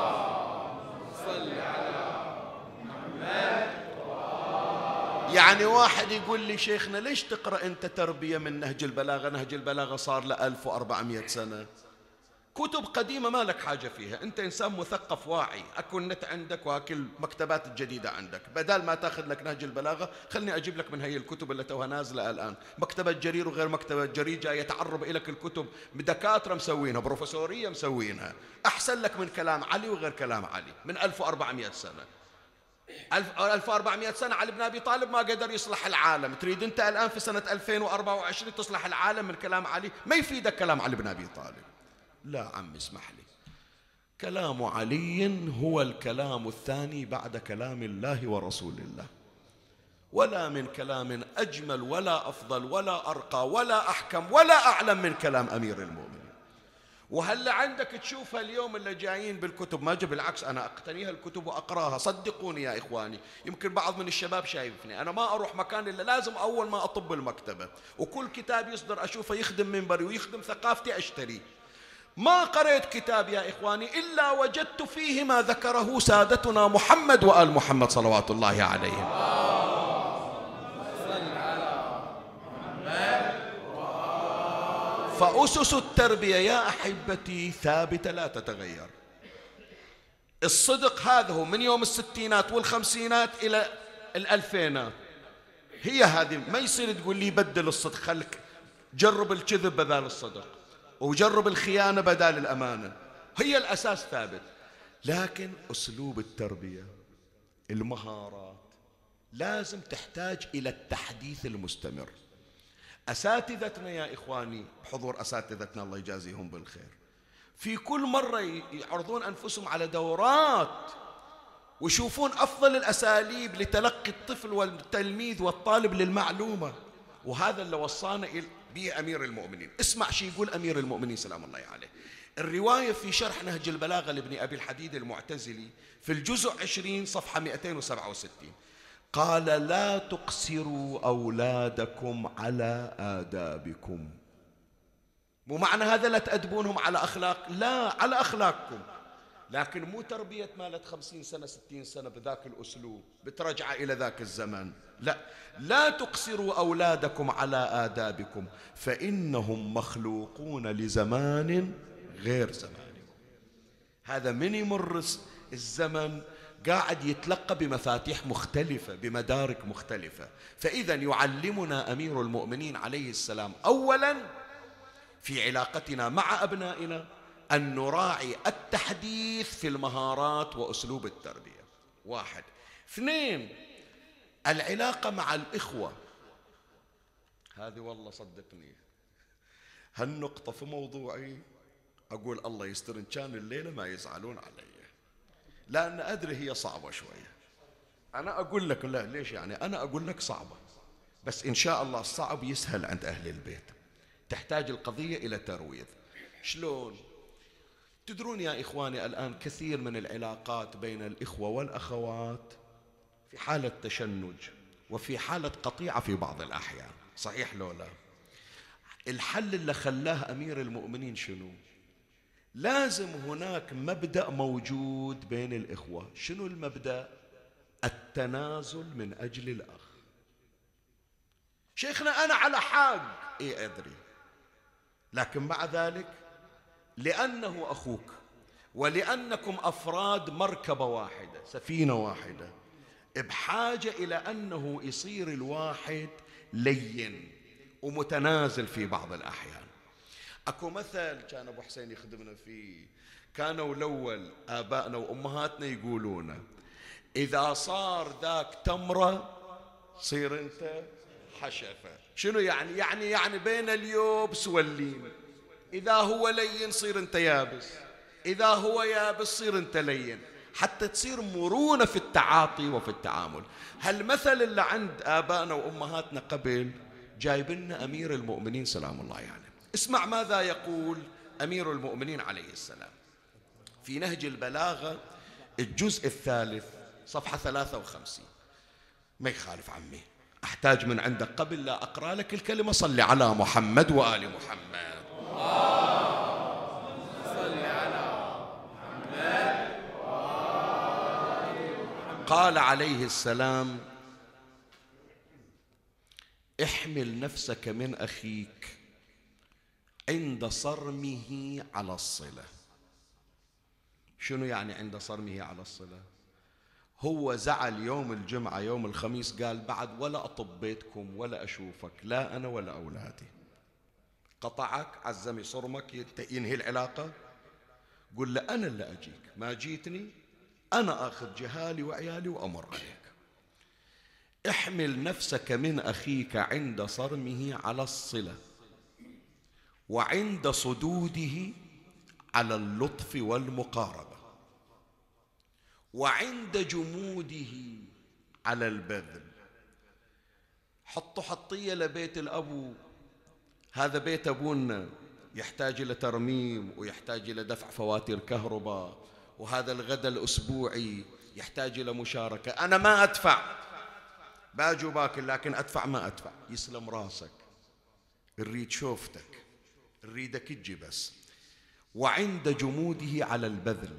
يعني واحد يقول لي شيخنا ليش تقرأ أنت تربية من نهج البلاغة؟ نهج البلاغة صار له 1400 سنة، كتب قديمة ما لك حاجة فيها. أنت إنسان مثقف واعي، أكو النت عندك وأكو المكتبات الجديدة عندك. بدال ما تأخذ لك نهج البلاغة خلني أجيب لك من هي الكتب اللي توها نازلة الآن، مكتبة جرير وغير مكتبة جرير جاية تعرب إليك الكتب، دكاترة مسوينها، بروفيسورية مسوينها، أحسن لك من كلام علي وغير كلام علي من 1400 سنة. 1400 سنة علي بن أبي طالب ما قدر يصلح العالم، تريد أنت الآن في سنة 2024 تصلح العالم من كلام علي؟ ما يفيدك كلام علي بن أبي طالب. لا عم اسمح لي، كلام علي هو الكلام الثاني بعد كلام الله ورسول الله، ولا من كلام أجمل ولا أفضل ولا أرقى ولا أحكم ولا أعلم من كلام أمير المؤمنين. وهلا عندك تشوفها اليوم اللي جايين بالكتب، ما بالعكس أنا أقتنيها الكتب وأقراها، صدقوني يا إخواني. يمكن بعض من الشباب شايفني أنا ما أروح مكان إلا لازم أول ما أطب المكتبة، وكل كتاب يصدر أشوفه يخدم منبري ويخدم ثقافتي أشتري. ما قرأت كتاب يا إخواني إلا وجدت فيه ما ذكره سادتنا محمد وآل محمد صلوات الله عليهم. فأسس التربية يا أحبتي ثابتة لا تتغير. الصدق هذا هو من يوم الستينات والخمسينات إلى الألفينات، هي هذه. ما يصير تقول لي بدل الصدق، خلك جرب الكذب بدال الصدق وجرب الخيانة بدال الأمانة، هي الأساس ثابت. لكن أسلوب التربية، المهارات، لازم تحتاج إلى التحديث المستمر. أساتذتنا يا إخواني، بحضور أساتذتنا الله يجازيهم بالخير، في كل مرة يعرضون أنفسهم على دورات ويشوفون أفضل الأساليب لتلقي الطفل والتلميذ والطالب للمعلومة. وهذا اللي وصانا به أمير المؤمنين. اسمع شي يقول أمير المؤمنين سلام الله عليه. الرواية في شرح نهج البلاغة لابن أبي الحديد المعتزلي في الجزء 20 صفحة 267 قال: لا تقصروا أولادكم على آدابكم. مو معنى هذا لا تأدبونهم على أخلاق، لا، على أخلاقكم، لكن مو تربية مالت 50 سنة 60 سنة بذاك الأسلوب بترجع إلى ذاك الزمن. لا، لا تقصروا أولادكم على آدابكم فإنهم مخلوقون لزمان غير زمانكم. هذا من يمر الزمن قاعد يتلقى بمفاتيح مختلفة بمدارك مختلفة. فإذا يعلمنا أمير المؤمنين عليه السلام أولا في علاقتنا مع أبنائنا أن نراعي التحديث في المهارات وأسلوب التربية، واحد. اثنين، العلاقة مع الإخوة. هذه والله صدقني هالنقطة في موضوعي أقول الله يستر إن كان الليلة ما يزعلون علي، لأن أدري هي صعبة شوية. أنا أقول لك لا ليش، يعني أنا أقول لك صعبة، بس إن شاء الله الصعب يسهل عند أهل البيت. تحتاج القضية إلى ترويض. شلون؟ تدرون يا إخواني الآن كثير من العلاقات بين الإخوة والأخوات في حالة تشنج وفي حالة قطيعة في بعض الأحيان، صحيح لو لا؟ الحل اللي خلاه أمير المؤمنين شنو؟ لازم هناك مبدأ موجود بين الإخوة. شنو المبدأ؟ التنازل من أجل الأخ. شيخنا أنا على حق، إيه أدري، لكن مع ذلك لأنه أخوك ولأنكم أفراد مركبة واحدة سفينة واحدة بحاجة إلى أنه يصير الواحد لين ومتنازل في بعض الأحيان. أكو مثل كان أبو حسين يخدمنا فيه، كانوا الأول آبائنا وأمهاتنا يقولون: إذا صار ذاك تمرة صير أنت حشفة. شنو يعني؟ يعني بين اليوبس واللين، إذا هو لين صير أنت يابس. إذا هو يابس صير أنت لين، حتى تصير مرونة في التعاطي وفي التعامل. هالمثل اللي عند آبائنا وأمهاتنا قبل جايب لنا أمير المؤمنين سلام الله عليه. اسمع ماذا يقول أمير المؤمنين عليه السلام في نهج البلاغة الجزء الثالث صفحة 53. ما يخالف عمي، أحتاج من عندك قبل لا أقرأ لك الكلمة صل على محمد وآل محمد. قال عليه السلام احمل نفسك من أخيك عند صرمه على الصلة. شنو يعني عند صرمه على الصلة؟ هو زعل يوم الجمعة يوم الخميس قال بعد ولا أطب بيتكم ولا أشوفك، لا أنا ولا أولادي. قطعك عزم يصرمك ينهي العلاقة، قل له أنا اللي أجيك، ما جيتني أنا آخذ جهالي وعيالي وأمر عليك. احمل نفسك من أخيك عند صرمه على الصلة، وعند صدوده على اللطف والمقاربة، وعند جموده على البذل. حطوا حطية لبيت الأبو، هذا بيت أبونا يحتاج إلى ترميم ويحتاج إلى دفع فواتير كهرباء، وهذا الغداء الأسبوعي يحتاج إلى مشاركة. أنا ما أدفع، باجي وباكل، لكن أدفع ما أدفع. يسلم راسك، نريد شوفتك، نريدك تجي بس. وعند جموده على البذل،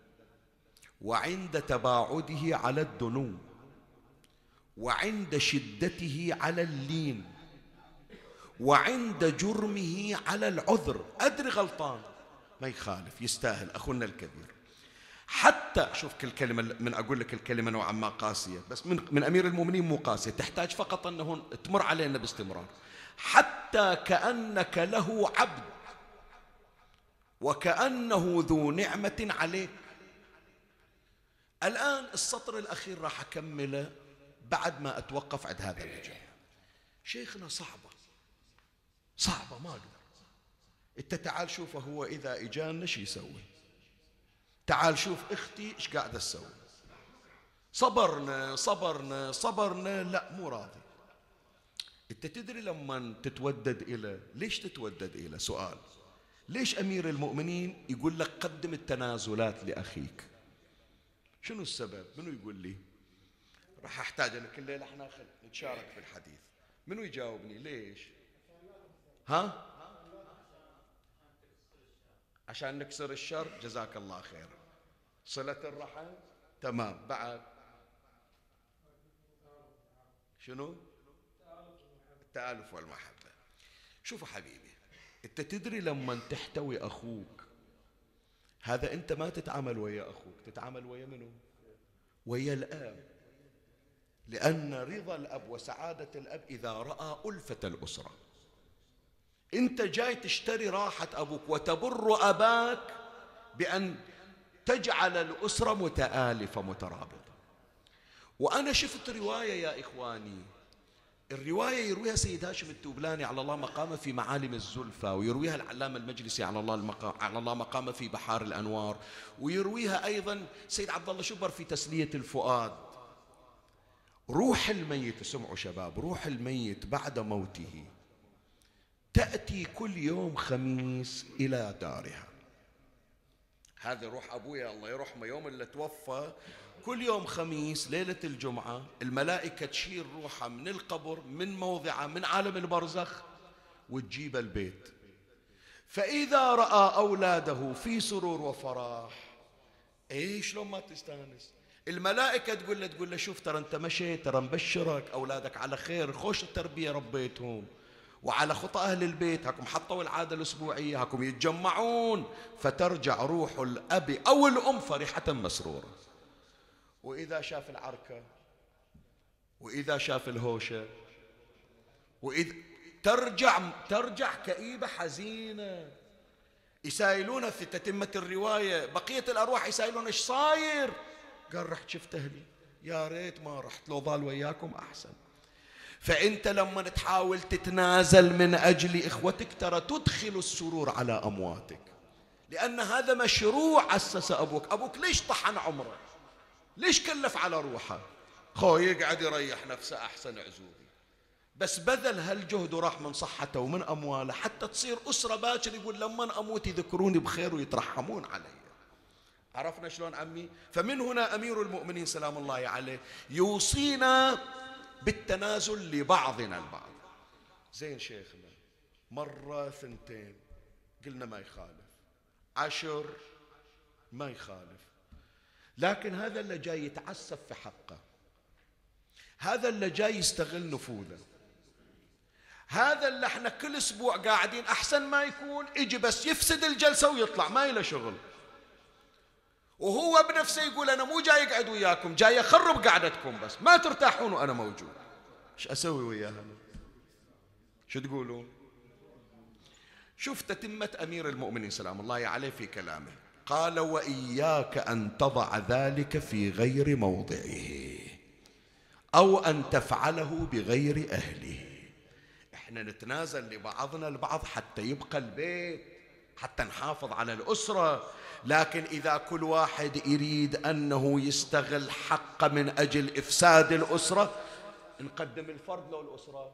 وعند تباعده على الدنو، وعند شدته على اللين، وعند جرمه على العذر. أدري غلطان ما يخالف، يستاهل أخونا الكبير. حتى شوف كل كلمة، من أقول لك الكلمة نوعا ما قاسية، بس من أمير المؤمنين مو قاسية، تحتاج فقط أنه تمر علينا باستمرار. حتى كأنك له عبد وكأنه ذو نعمة عليك. الآن السطر الأخير راح أكمله بعد ما أتوقف عند هذا المجال. شيخنا صعبة ما أقدر. أنت تعال شوفه هو إذا إجانا شو يسوي، تعال شوف أختي إيش قاعدة تسوي. صبرنا لا مو راضي. أنت تدري لما تتودد إلى، ليش تتودد إلى؟ سؤال، ليش أمير المؤمنين يقول لك قدم التنازلات لأخيك؟ شنو السبب؟ منو يقول لي؟ راح أحتاج أنا كل ليلة احنا نتشارك في الحديث. منو يجاوبني؟ ليش؟ ها؟ عشان نكسر الشر، جزاك الله خير. صلة الرحم، تمام. بعد شنو؟ التآلف والمحبة. شوفوا حبيبي، انت تدري لما تحتوي أخوك، هذا انت ما تتعامل ويا أخوك، تتعامل ويا منو؟ ويا الأب. لأن رضا الأب وسعادة الأب إذا رأى ألفة الأسرة. انت جاي تشتري راحة أبوك وتبر أباك بأن تجعل الأسرة متآلفة مترابطة. وأنا شفت رواية يا إخواني، الرواية يرويها سيد هاشم التوبلاني على الله مقامه في معالم الزلفى، ويرويها العلامة المجلسي على الله مقامه في بحار الأنوار، ويرويها أيضا سيد عبد الله شبر في تسلية الفؤاد. روح الميت، اسمعوا شباب، روح الميت بعد موته تأتي كل يوم خميس إلى دارها. هذا روح أبويا الله يرحمه يوم اللي توفى، كل يوم خميس ليلة الجمعة الملائكة تشيل روحه من القبر، من موضعه، من عالم البرزخ، وتجيب البيت. فإذا رأى أولاده في سرور وفرح، إيش لو ما تستانس؟ الملائكة تقول له شوف ترى أنت مشيت، ترى مبشرك، أولادك على خير، خوش التربية ربيتهم، وعلى خطى أهل البيت، هاكم حطوا العادة الأسبوعية، هاكم يتجمعون، فترجع روح الأب أو الأم فرحة مسرورة. وإذا شاف العركة، وإذا شاف الهوشة، وإذا ترجع كئيبة حزينة. يسائلونه في تتمة الرواية، بقية الأرواح يسائلون إيش صاير؟ قال رحت شفت أهلي، يا ريت ما رحت، لو ضال وياكم أحسن. فأنت لما تحاول تتنازل من أجل إخوتك ترى تدخل السرور على أمواتك، لأن هذا مشروع أسس أبوك. أبوك ليش طحن عمره؟ ليش كلف على روحه؟ خوي يقعد يريح نفسه أحسن عزوبي، بس بذل هالجهد وراح من صحته ومن أمواله حتى تصير أسرة باكر يقول لما أموت يذكروني بخير ويترحمون علي. عرفنا شلون عمي؟ فمن هنا أمير المؤمنين سلام الله عليه يوصينا بالتنازل لبعضنا البعض. زين شيخنا، مرة ثنتين قلنا ما يخالف، 10 ما يخالف، لكن هذا اللي جاي يتعسف في حقه، هذا اللي جاي يستغل نفوذه، هذا اللي احنا كل اسبوع قاعدين احسن ما يكون يجي بس يفسد الجلسة ويطلع ما له شغل، وهو بنفسه يقول انا مو جاي اقعد وياكم، جاي اخرب قعدتكم بس ما ترتاحون وانا موجود. ايش اسوي وياها؟ شو تقولون؟ شوف تتمة أمير المؤمنين سلام الله عليه في كلامه، قال وإياك أن تضع ذلك في غير موضعه أو أن تفعله بغير أهله. احنا نتنازل لبعضنا البعض حتى يبقى البيت، حتى نحافظ على الأسرة، لكن إذا كل واحد يريد أنه يستغل حقه من أجل إفساد الأسرة، نقدم الفرد لو الأسرة.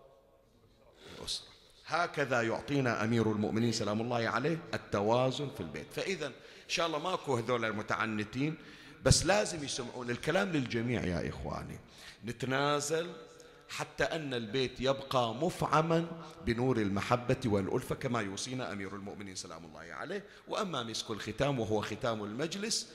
هكذا يعطينا أمير المؤمنين سلام الله عليه التوازن في البيت. فإذا إن شاء الله ماكو هذول المتعنتين، بس لازم يسمعون الكلام للجميع يا إخواني، نتنازل حتى أن البيت يبقى مفعما بنور المحبة والألفة كما يوصينا أمير المؤمنين سلام الله عليه. وأما مسك الختام وهو ختام المجلس،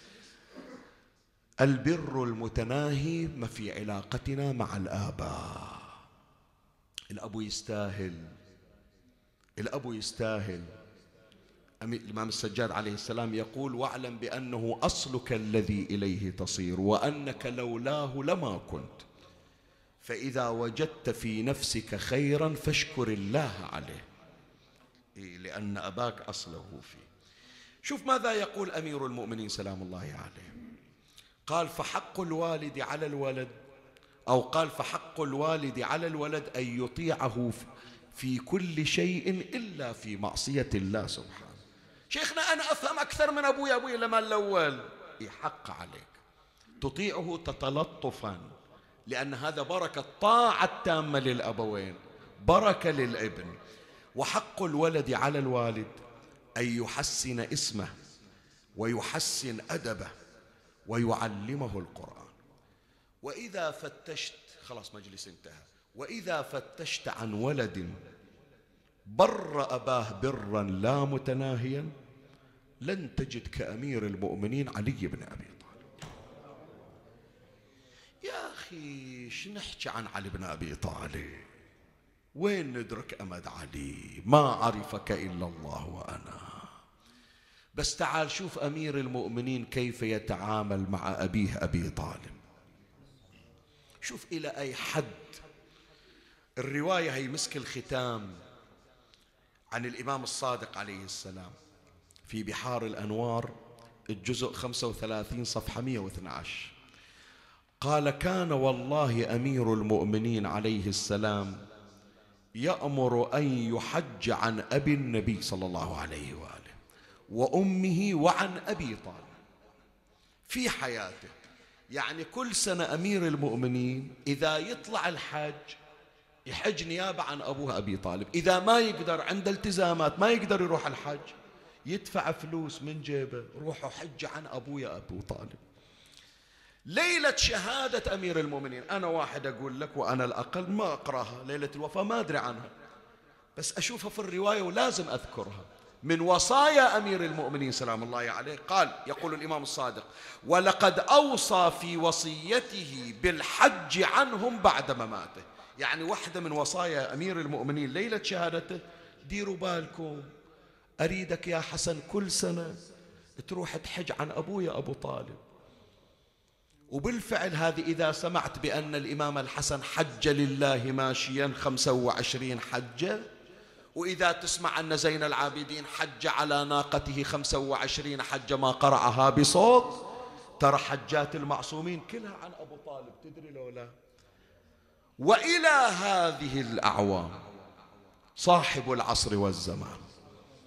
البر المتناهي ما في علاقتنا مع الآباء. الأب يستاهل، الأب يستاهل. الإمام السجاد عليه السلام يقول واعلم بأنه أصلك الذي إليه تصير وأنك لولاه لما كنت، فإذا وجدت في نفسك خيرا فاشكر الله عليه، لأن أباك أصله فيه. شوف ماذا يقول أمير المؤمنين سلام الله عليه، قال فحق الوالد على الولد، أو قال فحق الوالد على الولد أن يطيعه في كل شيء إلا في معصية الله سبحانه. شيخنا أنا أفهم أكثر من أبوي لما الأول، حق عليك تطيعه تتلطفا، لأن هذا بركة طاعة تامة للأبوين، بركة للابن. وحق الولد على الوالد أن يحسن اسمه ويحسن أدبه ويعلمه القرآن. وإذا فتشت، خلاص مجلس انتهى، وإذا فتشت عن ولد بر أباه برا لا متناهيا لن تجد كأمير المؤمنين علي بن أبي طالب. يا أخي شنحكي عن علي بن أبي طالب؟ وين ندرك أمد علي؟ ما عرفك إلا الله وأنا. بس تعال شوف أمير المؤمنين كيف يتعامل مع أبيه أبي طالب. شوف إلى أي حد. الرواية هي مسك الختام عن الإمام الصادق عليه السلام في بحار الأنوار الجزء 35 صفحة 112، قال كان والله أمير المؤمنين عليه السلام يأمر أن يحج عن أبي النبي صلى الله عليه وآله وأمه وعن أبي طالب في حياته. يعني كل سنة أمير المؤمنين إذا يطلع الحج يحج نيابة عن أبوه أبي طالب، إذا ما يقدر عند التزامات ما يقدر يروح الحج يدفع فلوس من جيبه، روحوا حج عن أبويا أبو طالب. ليلة شهادة أمير المؤمنين، أنا واحد أقول لك وأنا الأقل ما أقرأها، ليلة الوفاة ما أدري عنها، بس أشوفها في الرواية ولازم أذكرها. من وصايا أمير المؤمنين سلام الله عليه قال، يقول الإمام الصادق ولقد أوصى في وصيته بالحج عنهم بعد مماته. يعني واحدة من وصايا أمير المؤمنين ليلة شهادته، ديروا بالكم أريدك يا حسن كل سنة تروح تحج عن أبويا أبو طالب. وبالفعل هذه إذا سمعت بأن الإمام الحسن حج لله ماشيا 25 حجة، وإذا تسمع أن زين العابدين حج على ناقته 25 حجة ما قرعها بصوت، ترى حجات المعصومين كلها عن أبو طالب، تدري لو لا. وإلى هذه الأعوام صاحب العصر والزمان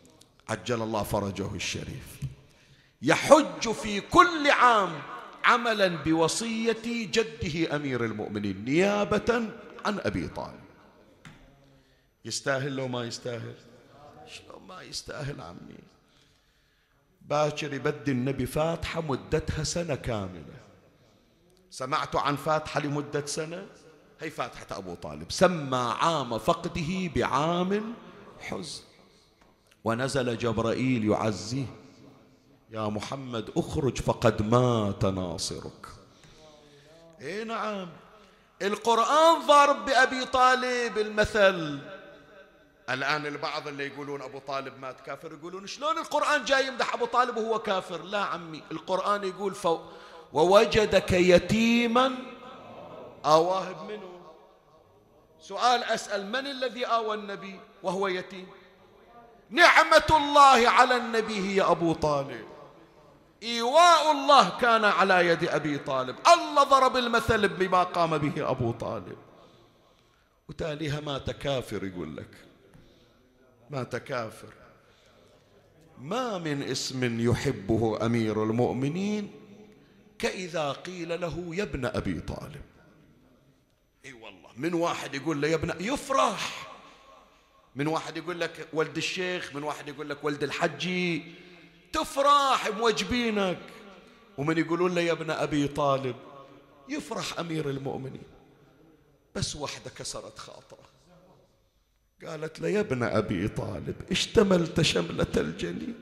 عجل الله فرجه الشريف، يحج في كل عام عملا بوصية جده أمير المؤمنين نيابة عن أبي طالب. يستاهل لو ما يستاهل؟ شلون ما يستاهل عمي؟ باكر يبدي النبي فاتحة مدتها سنة كاملة. سمعت عن فاتحة لمدة سنة؟ هي فاتحة أبو طالب. سمى عام فقده بعام حزن، ونزل جبرائيل يعزيه: يا محمد اخرج فقد مات ناصرك. اي نعم، القرآن ضرب بأبي طالب المثل. الآن البعض اللي يقولون أبو طالب مات كافر يقولون شلون القرآن جاي يمدح أبو طالب وهو كافر؟ لا عمي، القرآن يقول ووجدك يتيما آواه منه. سؤال أسأل: من الذي آوى النبي وهو يتيم؟ نعمة الله على النبي هي أبو طالب، إيواء الله كان على يد أبي طالب. الله ضرب المثل بما قام به أبو طالب، وتاليها مات كافر. يقول لك مات كافر. ما من اسم يحبه أمير المؤمنين كإذا قيل له يا ابن أبي طالب. اي والله، من واحد يقول له يا ابن يفرح، من واحد يقول لك ولد الشيخ، من واحد يقول لك ولد الحجي، تفرح موجبينك. ومن يقولون له يا ابن أبي طالب يفرح أمير المؤمنين. بس واحدة كسرت خاطره، قالت له: يا ابن أبي طالب اشتملت شملة الجليل،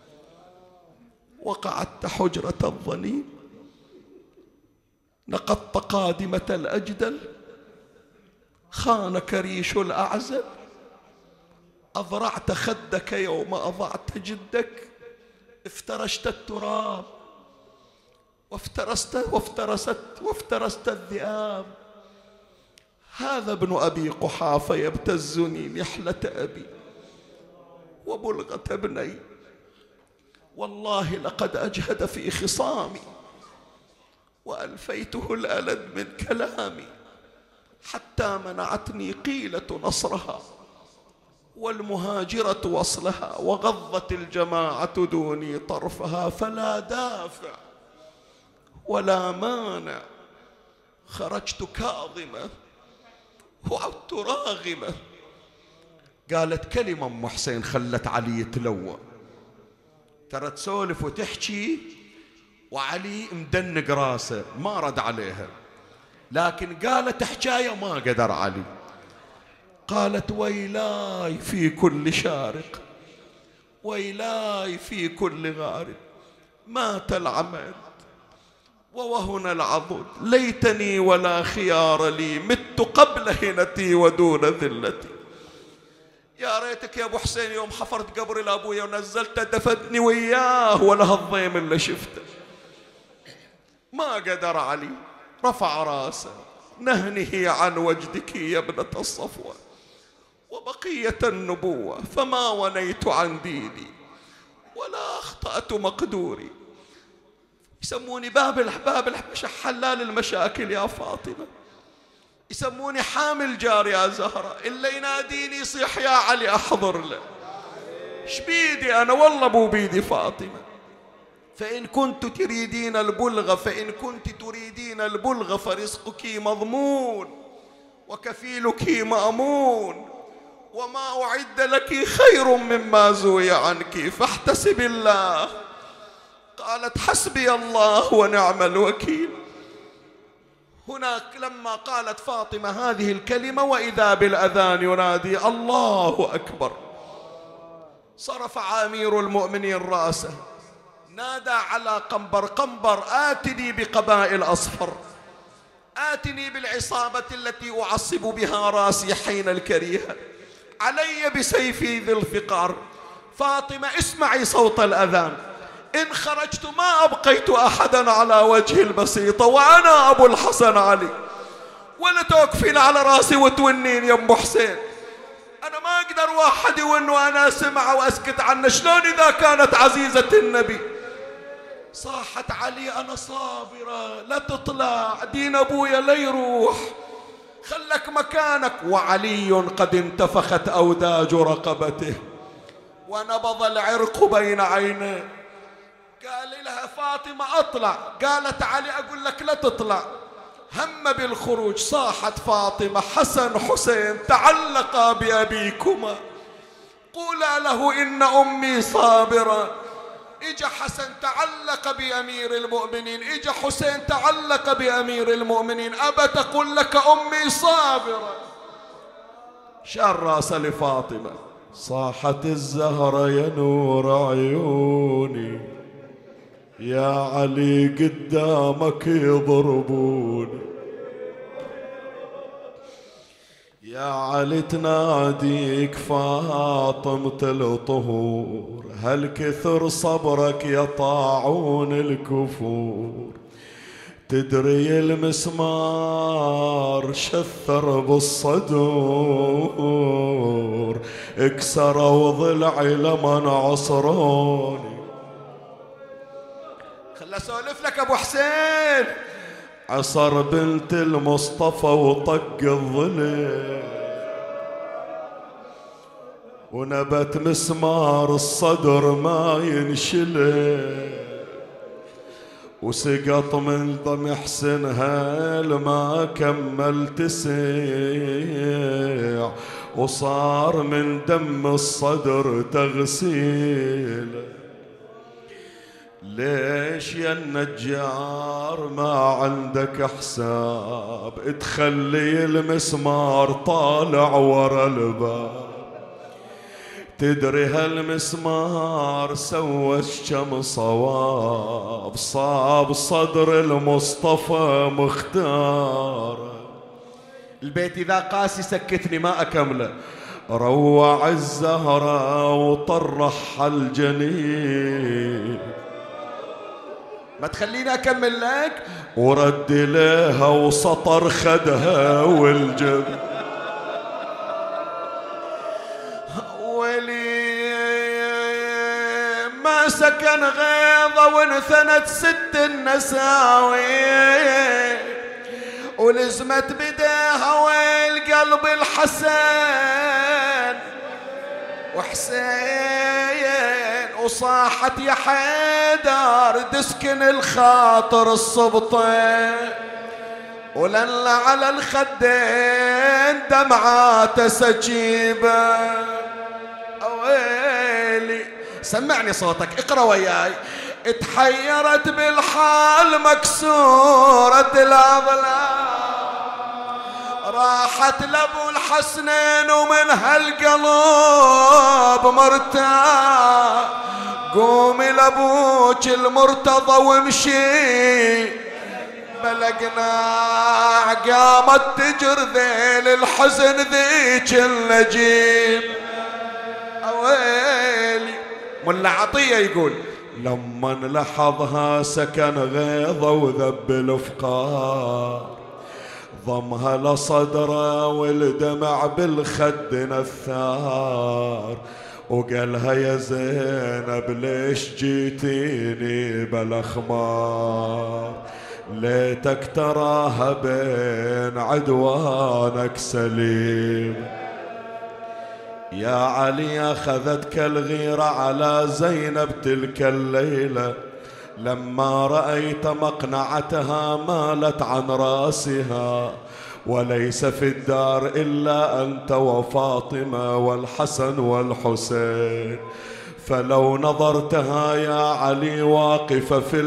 وقعدت حجرة الظنين، نقضت قادمة الأجدل، خانك ريش الأعزل، أضرعت خدك يوم أضعت جدك، افترشت التراب وافترست الذئاب. هذا ابن أبي قحافة يبتزني نحلة أبي وبلغة ابني، والله لقد أجهد في خصامي وألفيته الألد من كلامي، حتى منعتني قيلة نصرها والمهاجرة وصلها، وغضت الجماعة دوني طرفها، فلا دافع ولا مانع. خرجت كاظمة وعدت راغمة. قالت كلمة أم حسين خلت علي يتلوى، ترى تسولف وتحكي وعلي مدنق راسه ما رد عليها، لكن قالت حكاية ما قدر علي. قالت: ويلاي في كل شارق، ويلاي في كل غارب، مات العمد ووهن العضد، ليتني ولا خيار لي، مت قبل هنتي ودون ذلتي. يا ريتك يا ابو حسين يوم حفرت قبر لابويا ونزلته دفنتني وياه ولا هالضيم اللي شفته. ما قدر علي، رفع راسه: نهنه عن وجدك يا ابنة الصفوة وبقية النبوة، فما ونيت عن ديني ولا أخطأت مقدوري. يسموني باب حلال المشاكل يا فاطمة، يسموني حامل جار يا زهرة، اللي يناديني يصيح يا علي أحضر له. شبيدي أنا والله مو بيدي فاطمة. فإن كنت تريدين البلغة فرزقك مضمون وكفيلك مأمون، وما أعد لك خير مما زوي عنك، فاحتسب الله. قالت: حسبي الله ونعم الوكيل. هناك لما قالت فاطمة هذه الكلمة وإذا بالأذان ينادي الله أكبر، صرف أمير المؤمنين رأسه، نادى على قنبر: قنبر آتني بقباء الأصفر، آتني بالعصابة التي أعصب بها راسي حين الكريهة، علي بسيفي ذي الفقار. فاطمة اسمعي صوت الأذان، إن خرجت ما أبقيت أحدا على وجه البسيطة، وأنا أبو الحسن علي، ولا توقفين على راسي وتونين يا أم حسين. أنا ما أقدر واحد يون وأنا سمع وأسكت عنه، شلون إذا كانت عزيزة النبي؟ صاحت علي: أنا صابرة، لا تطلع دين أبويا لا يروح، خلك مكانك. وعلي قد انتفخت أوداج رقبته ونبض العرق بين عينيه. قال لها فاطمة أطلع، قالت علي أقول لك لا تطلع. هم بالخروج، صاحت فاطمة حسن حسين تعلقا بأبيكما، قولا له إن أمي صابرة. إجا حسن تعلق بأمير المؤمنين، إجا حسين تعلق بأمير المؤمنين، أبا تقول لك أمي صابرة. شال راسه لفاطمة، صاحت الزهرة يا نور عيوني، يا علي قدامك يضربوني، يا علي تناديك فاطمة الطهور، هل كثر صبرك يا طاعون الكفور، تدري المسمار شثر بالصدور، اكسروا ضلعي لمن عصروني. خل اسولف لك ابو حسين. عصر بنت المصطفى وطق الظلم، ونبت مسمار الصدر ما ينشله، وسقط من ضم حسنها ما كمل تسيع، وصار من دم الصدر تغسيل. ليش يا النجار ما عندك حساب تخلي المسمار طالع ورا الباب، تدري هالمسمار سوى كم صواب، صاب صدر المصطفى مختار. البيت إذا قاسي سكتني ما أكمله. روع الزهرة وطرح الجنين، ما تخليني أكمل لك. ورد لها وسطر خدها والجب، ولي ما سكن غيظة وانثنت ست النساوي، ولزمت بداها والقلب الحسن وحسين، وصاحت يا حيدر تسكن الخاطر الصبطة، ولن على الخدين دمعات سجيبة. اويلي سمعني صوتك، اقرا وياي. اتحيرت بالحال مكسورة الأضلاع، راحت لابو الحسنين ومن هالقلب مرتاح، قومي لابوك المرتضى وامشي، بلقنا قامت تجر ذيل الحزن ذيك النجيب. اويلي ملا عطية يقول لمن لحظها سكن غيظه وذب الافكار، ضمها لصدره والدمع بالخد نثار، وقالها يا زينب ليش جيتيني بالاخمار، ليتك تراها بين عدوانك سليم. يا علي أخذتك الغيرة على زينب تلك الليلة، لما رأيت مقنعتها مالت عن راسها، وليس في الدار إلا أنت وفاطمة والحسن والحسين، فلو نظرتها يا علي واقفة في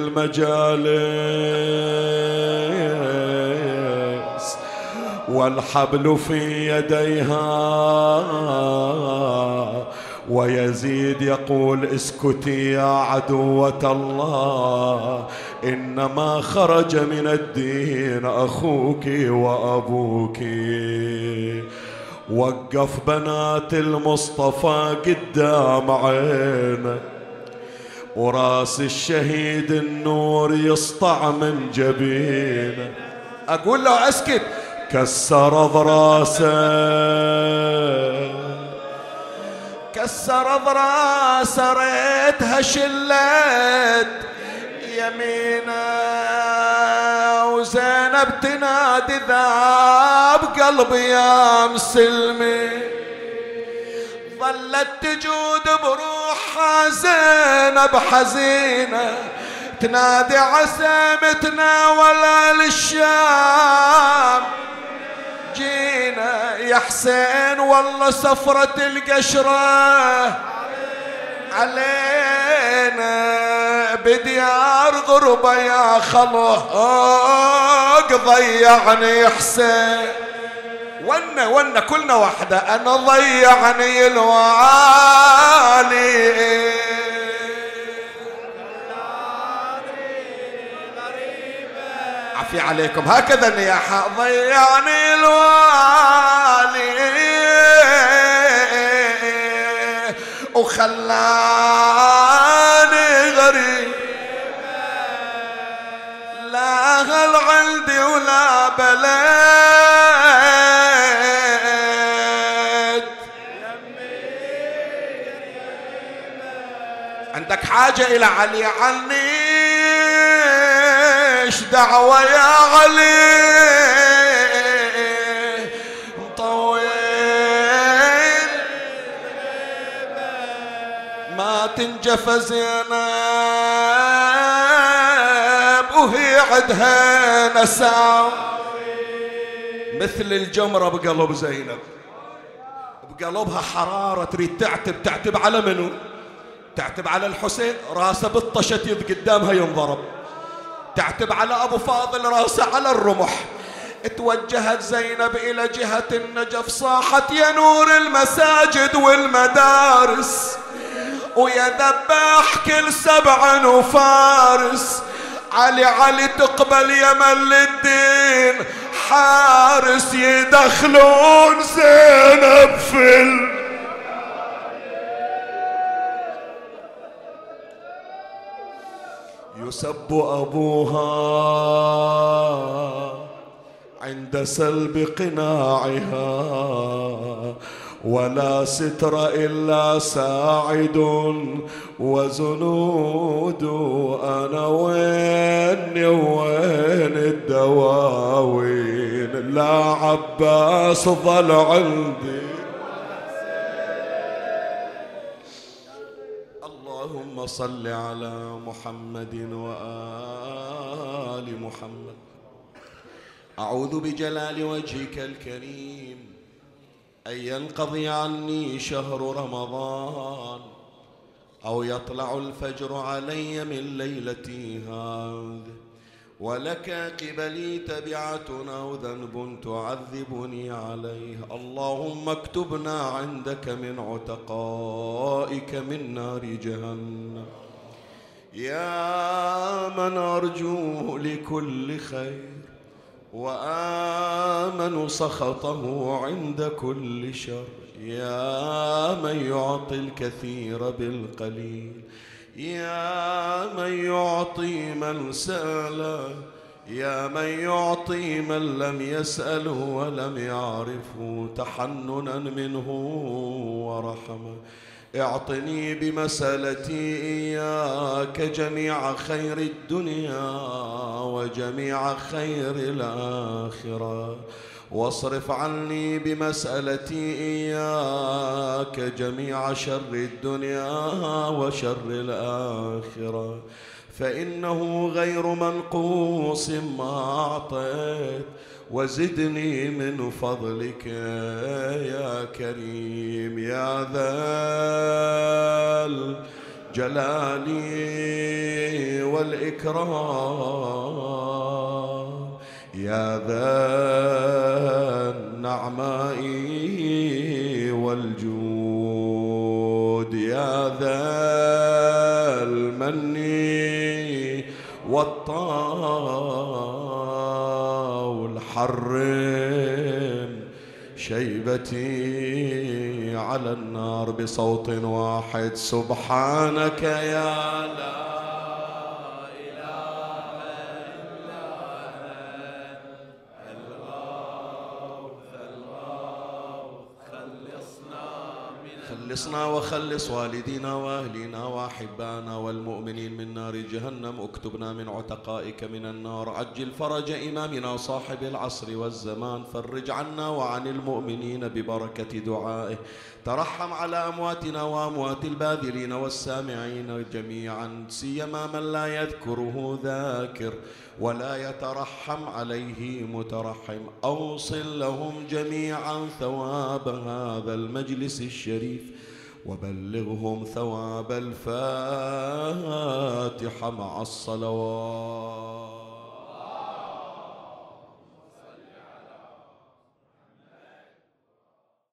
المجالس والحبل في يديها، ويزيد يقول اسكتي يا عدوة الله، إنما خرج من الدين أخوك وأبوك. وقف بنات المصطفى قدام عينه، وراس الشهيد النور يسطع من جبينه. أقول له أسكت، كسر ضراسه، كسر ضراسه، ريتها شلت يمينه، وزينب تنادي ذاب قلبي يا مسلمي، ظلت تجود بروحها زينب حزينة تنادي عسى متناولة للشام. جينا يا حسين والله سفرة القشرة علينا بديار غربة يا خلق ضيعني حسين. ونا كلنا وحدة أنا ضيعني الوالي. عفي عليكم هكذا النياحة ضيعني الوالي وخلاني غريب لا هل عندي ولا بلد. عندك حاجة إلى علي عني ايش دعوة يا علي مطول ما تنجف زينب وهي عدها نساو مثل الجمرة بقلب زينب. بقلبها حرارة تريد تعتب على منو؟ تعتب على الحسين راسه بالطشت قدامها ينضرب. تعتب على أبو فاضل راسه على الرمح. اتوجهت زينب إلى جهة النجف صاحت يا نور المساجد والمدارس ويا ذباح كل 7 وفارس. علي تقبل يمن للدين حارس يدخلون زينب في يسب أبوها عند سلب قناعها ولا ستر إلا ساعد وزنود. أنا وين الدواوين لا عباس ظل عندي. اللهم صل على محمد وآل محمد. أعوذ بجلال وجهك الكريم أن ينقضي عني شهر رمضان أو يطلع الفجر علي من ليلتي هذه ولك قبلي تبعة أو ذنب تعذبني عليه. اللهم اكتبنا عندك من عتقائك من نار جهنم يا من أرجوه لكل خير وآمن سخطه عند كل شر. يا من يعطي الكثير بالقليل يا من يعطي من سأله يا من يعطي من لم يسأله ولم يعرفه تحننا منه ورحمة. اعطني بمسألتي إياك جميع خير الدنيا وجميع خير الآخرة واصرف عني بمسألتي إياك جميع شر الدنيا وشر الآخرة فإنه غير منقوص ما أعطيت وزدني من فضلك يا كريم يا ذا الجلال والإكرام يا ذا النعماء والجود يا ذا المن والطاول حرم شيبتي على النار بصوت واحد سبحانك يا لا خلصنا وخلص والدينا وأهلنا وأحبانا والمؤمنين من نار جهنم. اكتبنا من عتقائك من النار. عجل فرج إمامنا صاحب العصر والزمان. فرج عنا وعن المؤمنين ببركة دعائه. ترحم على أمواتنا وأموات الباذلين والسامعين جميعا، سيما من لا يذكره ذاكر ولا يترحم عليه مترحم. أوصل لهم جميعا ثواب هذا المجلس الشريف، وبلغهم ثواب الفاتحة مع الصلوات.